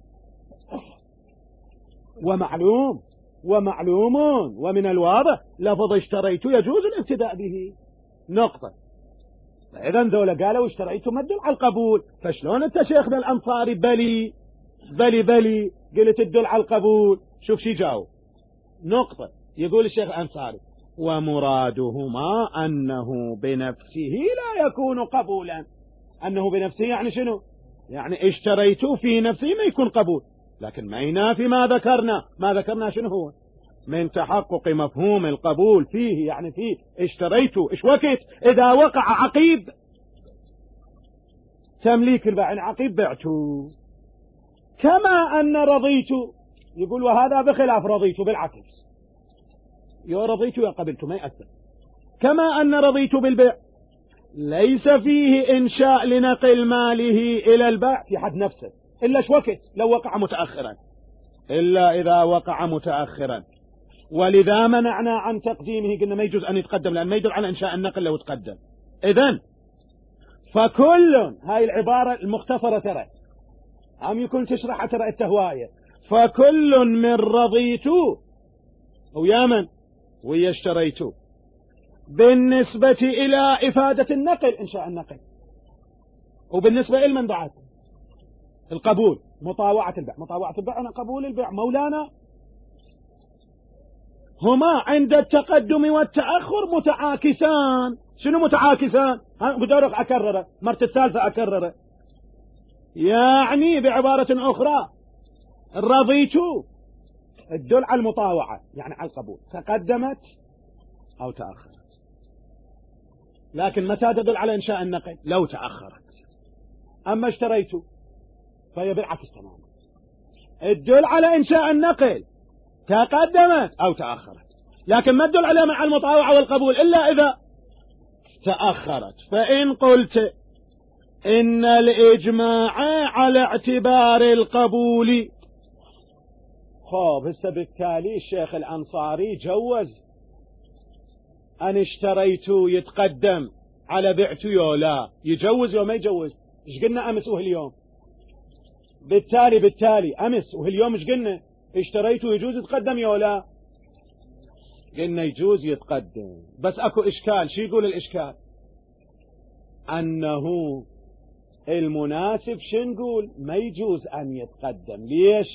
ومعلوم ومعلوم ومن الواضح لفظ اشتريت يجوز الابتداء به نقطة. إذن ذولا قالوا اشتريت مدل على القبول، فشلون انت شيخنا الأنصاري بلي بلي بلي قلت تدل على القبول؟ شوف شي جاوب نقطة. يقول الشيخ الأنصاري ومرادهما أنه بنفسه لا يكون قبولا. أنه بنفسه يعني شنو؟ يعني اشتريت في نفسه ما يكون قبول، لكن ما ينافي ما ذكرنا. ما ذكرنا شنو هو؟ من تحقق مفهوم القبول فيه، يعني فيه اشتريت ايش وقت؟ إذا وقع عقيب تمليك البيع، يعني عقيب بعته. كما أن رضيت، يقول وهذا بخلاف رضيت بالعكس، يا رضيت يا قبلت ما يأثر. كما أن رضيت بالبيع ليس فيه إنشاء لنقل ماله إلى البيع في حد نفسه إلا ايش وقت؟ لو وقع متأخرا، إلا إذا وقع متأخرا. ولذا منعنا عن تقديمه، قلنا ما يجوز أن يتقدم لأن ما يدل على إنشاء النقل لو تقدم. إذن فكل هاي العبارة المختصرة ترى عم يكون تشرح ترى التهواية. فكل من رضيت ويا من ويا اشتريت بالنسبة إلى إفادة النقل إنشاء النقل، وبالنسبة إلى من بعد القبول مطاوعة البيع. مطاوعة البيع أنا قبول البيع مولانا. هما عند التقدم والتأخر متعاكسان. شنو متعاكسان؟ بدورك أكرره مرة الثالثة أكرره. يعني بعبارة أخرى رضيت الدل على المطاوعة يعني على القبول، تقدمت أو تأخرت. لكن متى تدل على إنشاء النقل؟ لو تأخرت. أما اشتريت فهي بالعكس تماما، الدل على إنشاء النقل تقدمت أو تأخرت، لكن ما تدل على مع المطاوعة والقبول إلا إذا تأخرت. فإن قلت إن الإجماع على اعتبار القبول، خب هسه بالتالي الشيخ الأنصاري جوز أن اشتريت يتقدم على بعت يولا، يجوز يوم ما يجوز؟ ايش قلنا أمس وهاليوم؟ بالتالي بالتالي أمس وهاليوم ايش قلنا؟ اشتريت يجوز يتقدم يولا؟ قلنا يجوز يتقدم، بس اكو اشكال. شو يقول الاشكال؟ انه المناسب شو نقول؟ ما يجوز ان يتقدم. ليش؟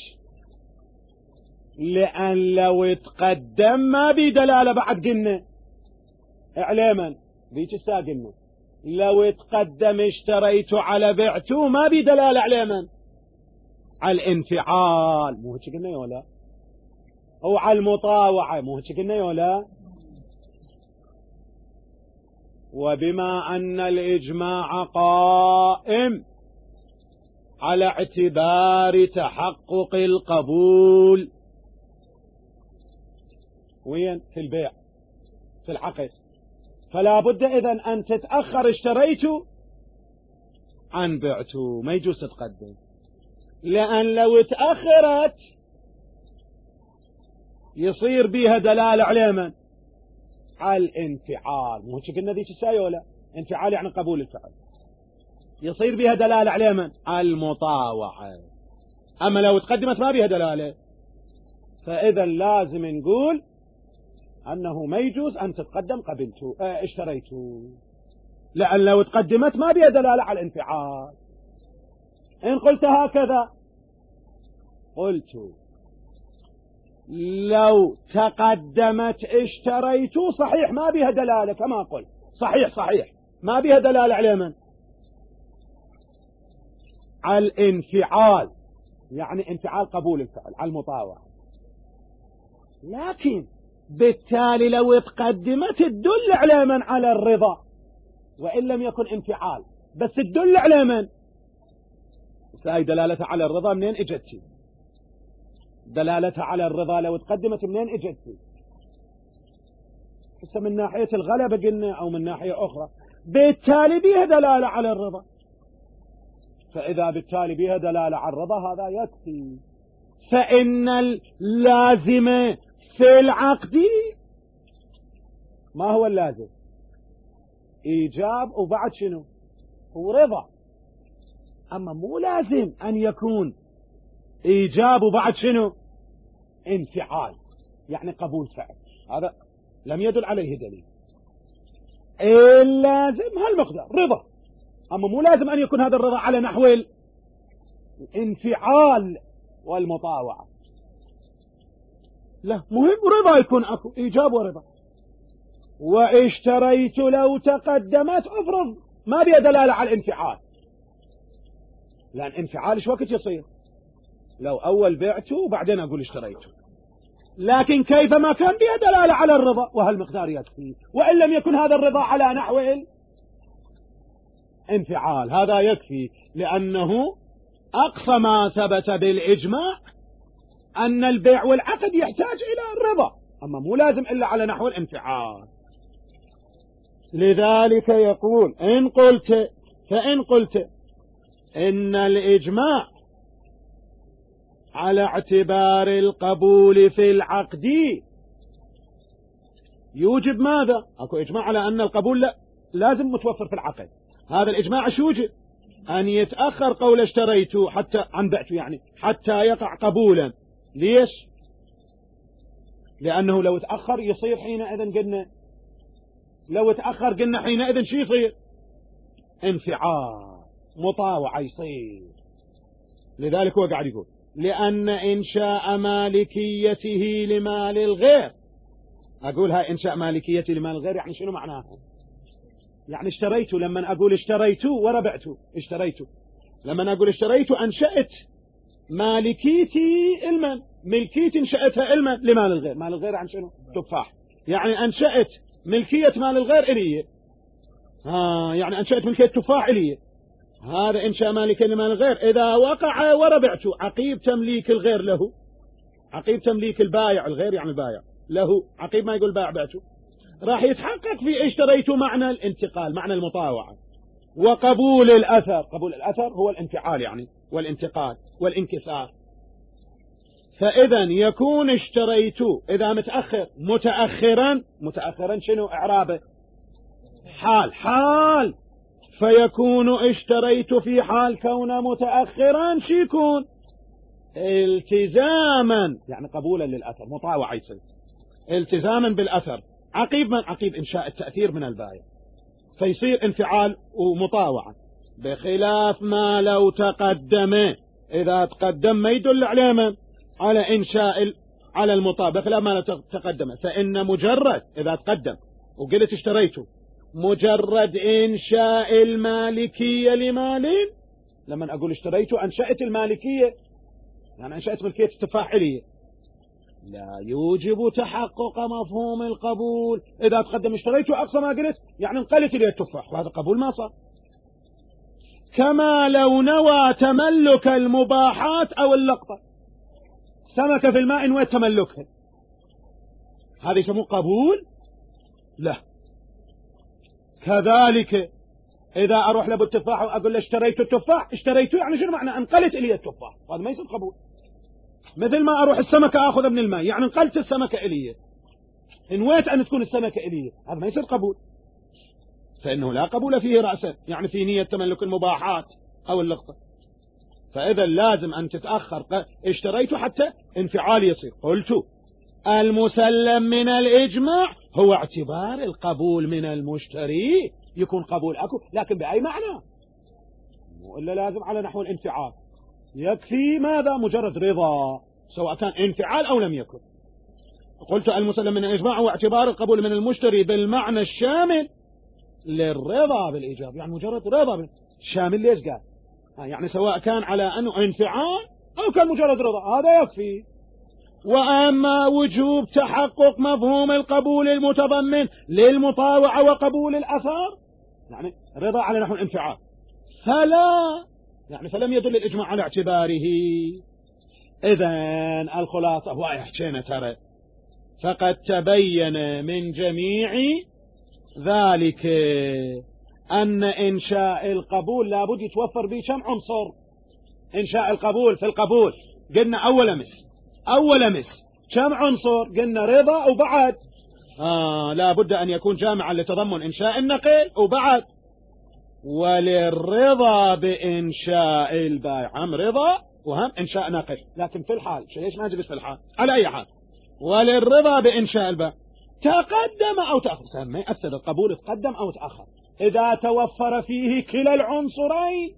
لان لو يتقدم ما بي دلالة بعد. قلنا اعلما بيك الساعة قلنا لو يتقدم اشتريت على بعته ما بي دلالة اعلما على الانفعال، مو هيك قلنا ولا؟ او على المطاوعة، مو هيك قلنا ولا؟ وبما أن الإجماع قائم على اعتبار تحقق القبول وين؟ في البيع في العقد، فلا بد إذن أن تتأخر اشتريت عن بعته، ما يجوز تتقدم. لأن لو تأخرت يصير بيها دلالة على من؟ على الانفعال. مو هيك قلنا ذيك الساعة ولا؟ انفعال يعني قبول الفعل، يصير بها دلالة على من؟ على المطاوعة. أما لو تقدمت ما بها دلالة، فإذا لازم نقول أنه ما يجوز أن تتقدم قبلته اه اشتريته، لأن لو تقدمت ما بها دلالة على الانفعال. إن قلت هكذا قلت لو تقدمت اشتريت صحيح ما بها دلالة كما قلت، صحيح صحيح ما بها دلالة على من؟ على الانفعال، يعني انفعال قبول الفعل على المطاوعة. لكن بالتالي لو تقدمت تدل على من؟ على الرضا، وإن لم يكن انفعال بس تدل على من؟ هاي دلالتها على الرضا منين اجتي؟ دلالتها على الرضا لو تقدمت منين اجتي؟ حتى من ناحية الغلبة قلنا أو من ناحية أخرى، بالتالي بيها دلالة على الرضا. فإذا بالتالي بيها دلالة على الرضا هذا يكفي. فإن اللازم في العقد ما هو اللازم؟ إيجاب وبعد شنو؟ ورضا. أما مو لازم أن يكون إيجاب وبعد شنو؟ انفعال يعني قبول فعل، هذا لم يدل عليه دليل. اللازم هالمقدار رضا، أما مو لازم أن يكون هذا الرضا على نحو الانفعال والمطاوعة. لا، مهم رضا يكون أكو إيجاب ورضا. واشتريت لو تقدمت أفرض ما بيه دلالة على الانفعال، لأن انفعال ايش وقت يصير؟ لو أول بعته وبعدين أقول اشتريته. لكن كيف ما كان بيه دلالة على الرضا وهالمقدار يكفي. وإن لم يكن هذا الرضا على نحو الانفعال هذا يكفي، لأنه أقصى ما ثبت بالإجماع أن البيع والعقد يحتاج إلى الرضا، أما مو لازم إلا على نحو الانفعال. لذلك يقول إن قلت فإن قلت إن الإجماع على اعتبار القبول في العقد يوجب ماذا؟ أكو إجماع على أن القبول لا لازم متوفر في العقد. هذا الإجماع شو يوجب؟ أن يتأخر قول اشتريته حتى عن بعته، يعني حتى يقع قبولا. ليش؟ لأنه لو تأخر يصير حينئذ قلنا لو تأخر قلنا حينئذ شو يصير؟ انفعال مطاوعة يصير. لذلك هو قاعد يقول لأن إنشاء مالكيته لمال الغير. أقول هاي إنشاء مالكيتي لمال الغير يعني شنو معناها؟ يعني اشتريت، لما أقول اشتريت وربعت اشتريت، لما أقول اشتريت أنشأت مالكيتي المن، ملكيتي انشأتها المن لمال الغير. مال الغير عن شنو؟ تفاح. يعني أنشأت ملكية مال الغير إلي، ها يعني أنشأت ملكية تفاح إلي، هذا إنشاء مالكية لمال الغير. إذا وقع وربعت عقيب تمليك الغير له، عقيب تمليك البايع، الغير يعني البايع له، عقيب ما يقول باع بعته، راح يتحقق في اشتريت معنى الانتقال، معنى المطاوعة وقبول الأثر. قبول الأثر هو الانفعال يعني والانتقال والانكسار. فإذا يكون اشتريت إذا متأخر متأخرا، متأخرا شنو إعرابه؟ حال، حال، فيكون اشتريت في حال كونه متأخرا شي يكون؟ التزاما يعني قبولا للأثر، مطاوعة يصير التزاما بالأثر. عقيب من؟ عقيب إنشاء التأثير من البايع، فيصير انفعال ومطاوعة، بخلاف ما لو تقدم. إذا تقدم ما يدل على من؟ على إنشاء على المطابق، بخلاف ما لو تقدم، فإن مجرد إذا تقدم وقلت اشتريته مجرد إنشاء المالكية لمال، لما أقول اشتريته أنشأت المالكية يعني أنشأت ملكية التفاحلية، لا يوجب تحقق مفهوم القبول. إذا تقدم اشتريته أقصى ما قلت يعني انقلت لي التفاح، وهذا قبول ما صار. كما لو نوى تملك المباحات أو اللقطة، سمكة في الماء نوى تملكها، هذا يسموه قبول؟ لا. كذلك إذا أروح لأبو التفاح وأقول له اشتريت التفاح، اشتريته يعني شنو معنى؟ انقلت إلي التفاح، هذا ما يصير قبول. مثل ما أروح السمكة أخذ من الماء يعني انقلت السمكة إلي، نويت أن تكون السمكة إلي، هذا ما يصير قبول، فإنه لا قبول فيه رأسا، يعني في نية تملك المباحات أو اللقطة. فإذا لازم أن تتأخر اشتريت حتى انفعال يصير. قلت المسلم من الإجماع هو اعتبار القبول من المشتري، يكون قبول أكو لكن بأي معنى؟ وإلا لازم على نحو الانفعال، يكفي ماذا؟ مجرد رضا سواء كان انفعال أو لم يكن. قلت المسلم من الإجماع هو اعتبار القبول من المشتري بالمعنى الشامل للرضا بالإيجاب، يعني مجرد رضا شامل. ليش قال؟ يعني سواء كان على أنه انفعال أو كان مجرد رضا، هذا يكفي. وأما وجوب تحقق مفهوم القبول المتضمن للمطاوعة وقبول الأثار، يعني رضا على نحو الانفعال، فلا، يعني فلم يدل الإجماع على اعتباره. إذن الخلاصة هو يحكينا ترى، فقد تبين من جميع ذلك أن إنشاء القبول لابد يتوفر به كم عنصر. إنشاء القبول في القبول قلنا أول أمس، أول أمس كم عنصر؟ قلنا رضا وبعد آه لابد أن يكون جامعا لتضمن إنشاء النقل وبعد، وللرضا بإنشاء البائع هم رضا وهم إنشاء نقل، لكن في الحال ليش ما جبت في الحال؟ على أي حال وللرضا بإنشاء البائع تقدم أو تأخر، سمي أفسد القبول تقدم أو تأخر. إذا توفر فيه كلا العنصرين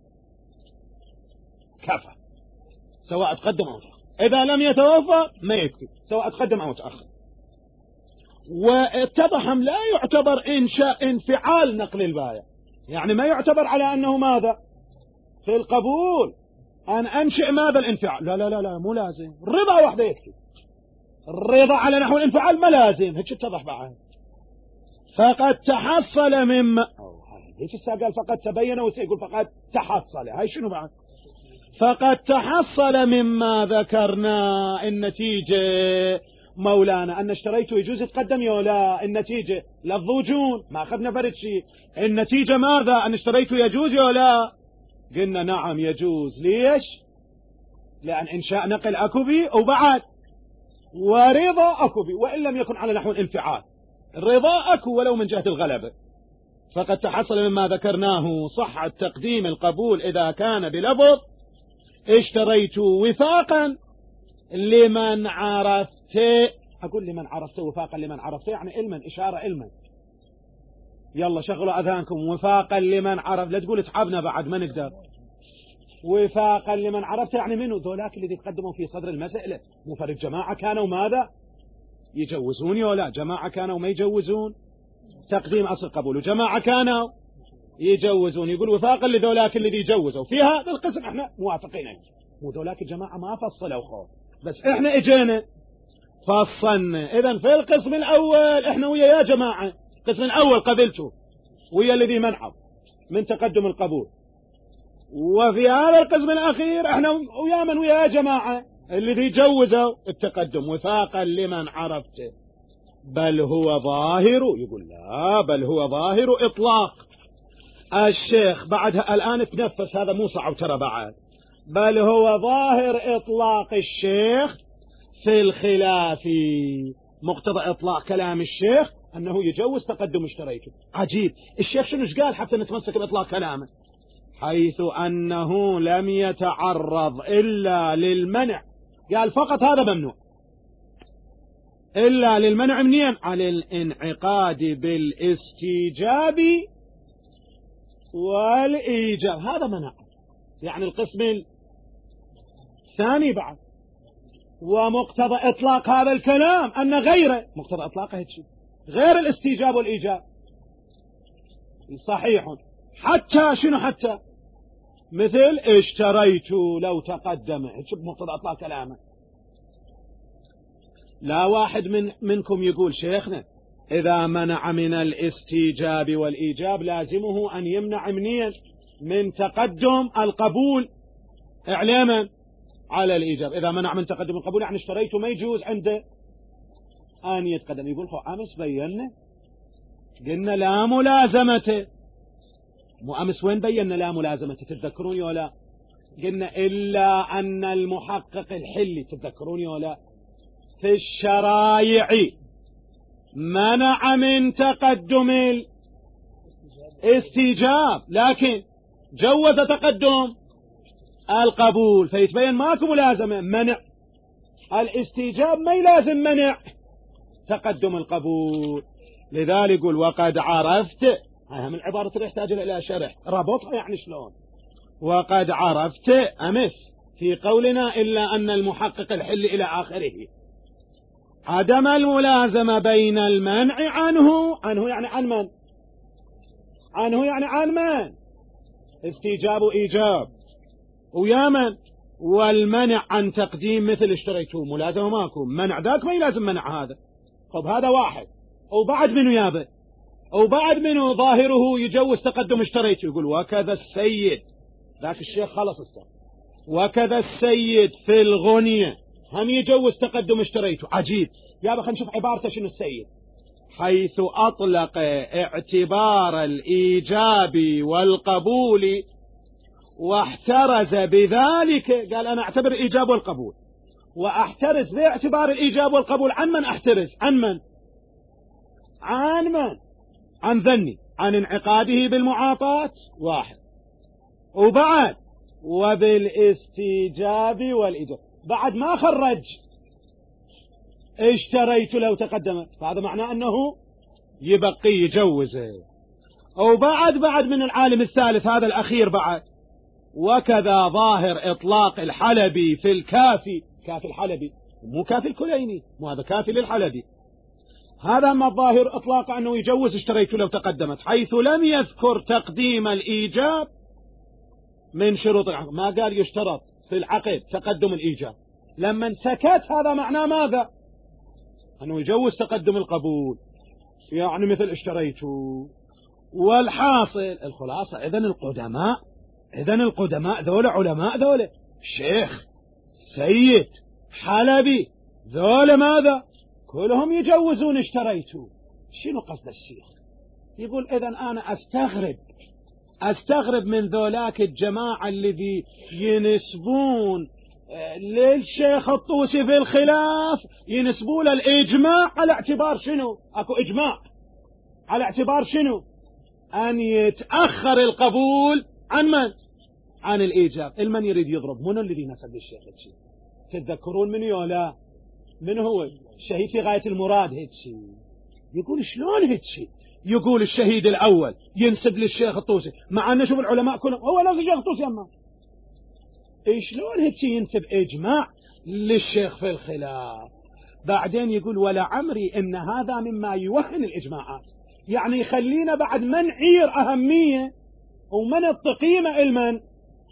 كفى سواء تقدم أو تأخر، إذا لم يتوفر ما يكفي سواء تقدم أو تأخر. واتضحم لا يعتبر إنشاء انفعال نقل البائع، يعني ما يعتبر على أنه ماذا في القبول أن أنشئ ماذا الانفعال، لا لا لا لا مو لازم، الرضا وحده يكفي، الرضا على نحو الانفعال ما لازم، هيك اتضح بعد. فقد تحصل مما هيك قال فقد تبين، وسيقول فقد تحصل، هاي شنو بعد؟ فقد تحصل مما ذكرنا النتيجة مولانا أن اشتريته يجوز يتقدم يا لا، النتيجة للضوجون ما أخذنا فرد شيء، النتيجة ماذا؟ أن اشتريته يجوز يا لا؟ قلنا نعم يجوز. ليش؟ لأن إنشاء نقل أكو بي وبعد ورضا أكو بي، وإن لم يكن على نحو الانفعال الرضا أكو ولو من جهة الغلبة. فقد تحصل مما ذكرناه صحة تقديم القبول إذا كان بلفظ اشتريت وفاقا لمن عرفت، أقول لمن عرفت وفاقا لمن عرفت يعني علما، إشارة علما، يلا شغلوا أذهانكم، وفاقا لمن عرف، لا تقول تعبنا بعد ما نقدر، وفاقا لمن عرفت يعني منه ذولاك الذي تقدموا في صدر المسألة. مو فرق جماعة كانوا ماذا يجوزون ولا جماعة كانوا ما يجوزون تقديم أصل قبول، وجماعة كانوا يجوزون. يقول وفاقا لذولاك الذي يجوزوا في هذا القسم احنا موافقين عليه. مو ذولاك الجماعة ما فصلوا خوف، بس احنا اجينا فصلنا. اذا في القسم الاول احنا ويا يا جماعة، القسم الاول قبلته ويا الذي منعوا من تقدم القبول، وفي هذا القسم الاخير احنا ويا من ويا يا جماعة الذي جوزوا التقدم وفاقا لمن عرفته. بل هو ظاهر، يقول لا بل هو ظاهر اطلاق الشيخ بعدها الان تنفس، هذا مو صعب ترى بعد. بل هو ظاهر اطلاق الشيخ في الخلاف، مقتضى اطلاق كلام الشيخ انه يجوز تقدم اشتريته. عجيب الشيخ شنو قال حتى نتمسك باطلاق كلامه؟ حيث انه لم يتعرض الا للمنع، قال فقط هذا ممنوع الا للمنع منين؟ على الانعقاد بالاستيجاب والايجاب، هذا منع. يعني القسم الثاني بعد. ومقتضى اطلاق هذا الكلام ان غيره، مقتضى اطلاقه هيك غير الاستيجاب والايجاب صحيح. حتى شنو؟ حتى مثل اشتريت لو تقدم، هيك بمقتضى اطلاق كلامه. لا واحد من منكم يقول شيخنا اذا منع من الاستيجاب والايجاب لازمه ان يمنع منين؟ من تقدم القبول اعلاما على الايجاب. اذا منع من تقدم القبول يعني اشتريته ما يجوز عنده ان يتقدم. يقول خو امس بينا قلنا لا ملازمته، مو امس وين بينا لا ملازمته؟ تتذكرون ولا؟ قلنا الا ان المحقق الحلي، تتذكرون ولا؟ في الشرائع منع من تقدم الاستيجاب لكن جوز تقدم القبول، فيتبين ماكو ملازمة منع الاستيجاب، ما يلازم منع تقدم القبول. لذلك يقول وقد عرفت، هاي من عبارة يحتاج إلى شرح ربطها يعني شلون. وقد عرفت أمس في قولنا إلا أن المحقق الحل إلى آخره عدم الملازمة بين المنع عنه، عنه يعني عن من؟ عنه يعني عن من؟ استيجاب وإيجاب، ويا من؟ والمنع عن تقديم مثل اشتريته ملازمة ماكو، منع ذاك ما يلازم منع هذا. طب هذا واحد، وبعد منه يابا، وبعد منه ظاهره يجوز تقدم اشتريته. يقول وكذا السيد، ذاك الشيخ خلص السنة، وكذا السيد في الغنية هم يجوز تقدم اشتريته. عجيب يابا، خلينا نشوف عبارته شنو السيد. حيث أطلق اعتبار الإيجاب والقبول واحترز بذلك، قال أنا أعتبر الإيجاب والقبول وأحترز باعتبار الإيجاب والقبول. عن من أحترز؟ عن من؟ عن من؟ عن ذني، عن انعقاده بالمعاطاة واحد، وبعد وبالاستيجاب والإيجاب. بعد ما خرج اشتريت لو تقدم، فهذا معناه أنه يبقي يجوزه. وبعد بعد من العالم الثالث هذا الأخير بعد. وكذا ظاهر إطلاق الحلبي في الكافي، كافي الحلبي مو كافي الكليني، مو هذا كافي للحلبي. هذا ما الظاهر إطلاق أنه يجوز اشتريت لو تقدمت، حيث لم يذكر تقديم الإيجاب من شروط العقد، ما قال يشترط في العقد تقدم الإيجاب. لما سكت هذا معناه ماذا؟ أنه يجوز تقدم القبول، يعني مثل اشتريته. والحاصل الخلاصة إذن القدماء، إذن القدماء ذولا علماء، ذولا شيخ سيد حلبي، ذولا ماذا؟ كلهم يجوزون اشتريته. شنو قصد الشيخ؟ يقول إذن أنا أستغرب أستغرب من ذولاك الجماعة الذي ينسبون للشيخ الطوسي في الخلاف، ينسبون الإجماع على اعتبار شنو؟ أكو إجماع على اعتبار شنو؟ أن يتأخر القبول عن من؟ عن الإيجاب. المن يريد يضرب منو الذي نسب للشيخ هيك؟ تتذكرون من يولا؟ من هو؟ الشهيد في غاية المراد هيك. يقول شلون هيك؟ يقول الشهيد الأول ينسب للشيخ الطوسي، مع أن نشوف العلماء كلهم هو نفس الشيخ الطوسي. أما شلون هيك ينسب إجماع للشيخ في الخلاف؟ بعدين يقول ولا عمري إن هذا مما يوهن الإجماعات، يعني يخلينا بعد ما نعير أهمية ومن القيمة المن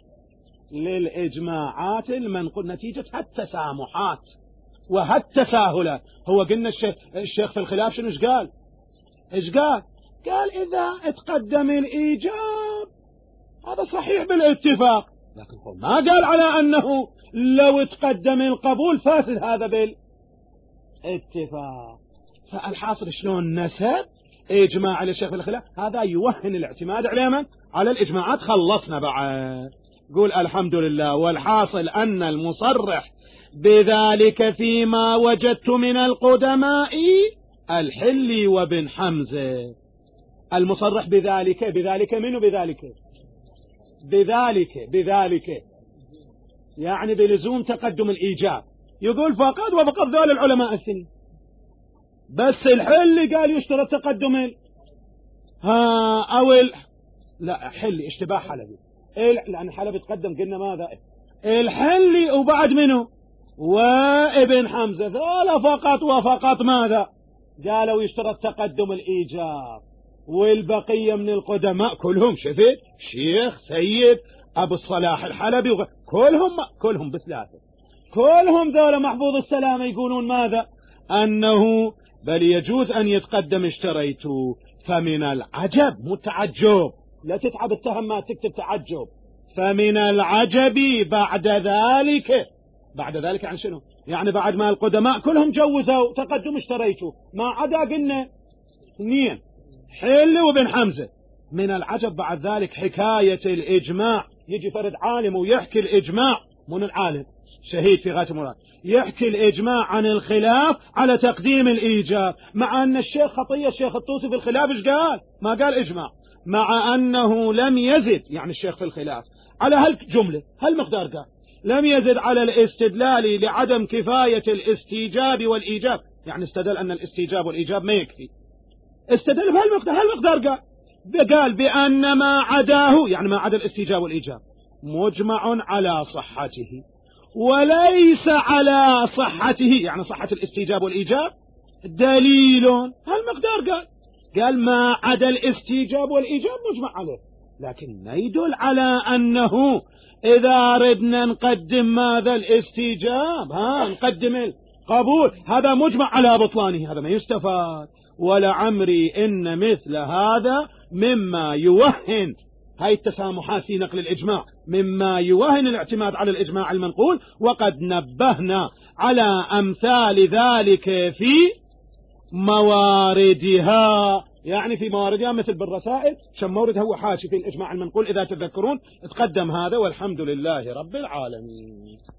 للإجماعات المنقول نتيجة هالتسامحات وهالتساهلات. هو قلنا الشيخ, الشيخ في الخلاف شنو ايش قال؟ ايش قال؟ قال إذا اتقدم الإيجاب هذا صحيح بالاتفاق، لكن هو ما قال على أنه لو اتقدم القبول فاسد هذا بالاتفاق. فالحاصل شلون نسب إجماع للشيخ في الخلاف، هذا يوهن الاعتماد على من؟ على الإجماعات. خلصنا بعد. قول الحمد لله. والحاصل أن المصرح بذلك فيما وجدت من القدماء الحلي وابن حمزة. المصرح بذلك، بذلك منه؟ بذلك بذلك بذلك يعني بلزوم تقدم الإيجاب. يقول فقط وفقط ذول العلماء الثاني، بس الحلي قال يشترط تقدم ال... ها أو ال... لا حلي اشتباه حلبي، لأن حلبي تقدم قلنا ماذا؟ الحلي وبعد منه وابن حمزة، ذولا فقط وفقط ماذا؟ قالوا يشترط تقدم الإيجاب، والبقية من القدماء كلهم شفت شيخ سيد أبو الصلاح الحلبي وغ... كلهم كلهم بثلاثة، كلهم ذولا محفوظ السلامة يقولون ماذا؟ أنه بل يجوز أن يتقدم اشتريته. فمن العجب، متعجب، لا تتعب التهم ما تكتب تعجب. فمن العجب بعد ذلك، بعد ذلك عن شنو؟ يعني بعد ما القدماء كلهم جوزوا تقدم اشتريته، ما عدا قلنا اثنين حلي وابن حمزة. من العجب بعد ذلك حكاية الإجماع، يجي فرد عالم ويحكي الإجماع، من العالم شهيد في غاية مراد، يحكي الإجماع عن الخلاف على تقديم الإيجاب، مع أن الشيخ خطية الشيخ الطوسي في الخلاف ايش قال؟ ما قال إجماع، مع أنه لم يزد، يعني الشيخ في الخلاف على هالجملة هالمقدار قال لم يزد على الاستدلال لعدم كفاية الاستيجاب والإيجاب، يعني استدل أن الاستيجاب والإيجاب ما يكفي، استدل بهالمقدار هالمقدار قال قال بأن ما عداه، يعني ما عدا الاستيجاب والإيجاب مجمع على صحته، وليس على صحته، يعني صحة الاستيجاب والإيجاب دليل. هالمقدار قال قال ما عدا الاستيجاب والإيجاب مجمع عليه، لكن ما يدل على أنه إذا ردنا نقدم ماذا الاستيجاب ها نقدم القبول هذا مجمع على بطلانه، هذا ما يستفاد. ولعمري إن مثل هذا مما يوهن، هاي التسامحات في نقل الإجماع مما يوهن الاعتماد على الإجماع المنقول، وقد نبهنا على أمثال ذلك في مواردها، يعني في مواردها مثل بالرسائل شم مورد هو حاشي في الإجماع المنقول إذا تذكرون، تقدم هذا. والحمد لله رب العالمين.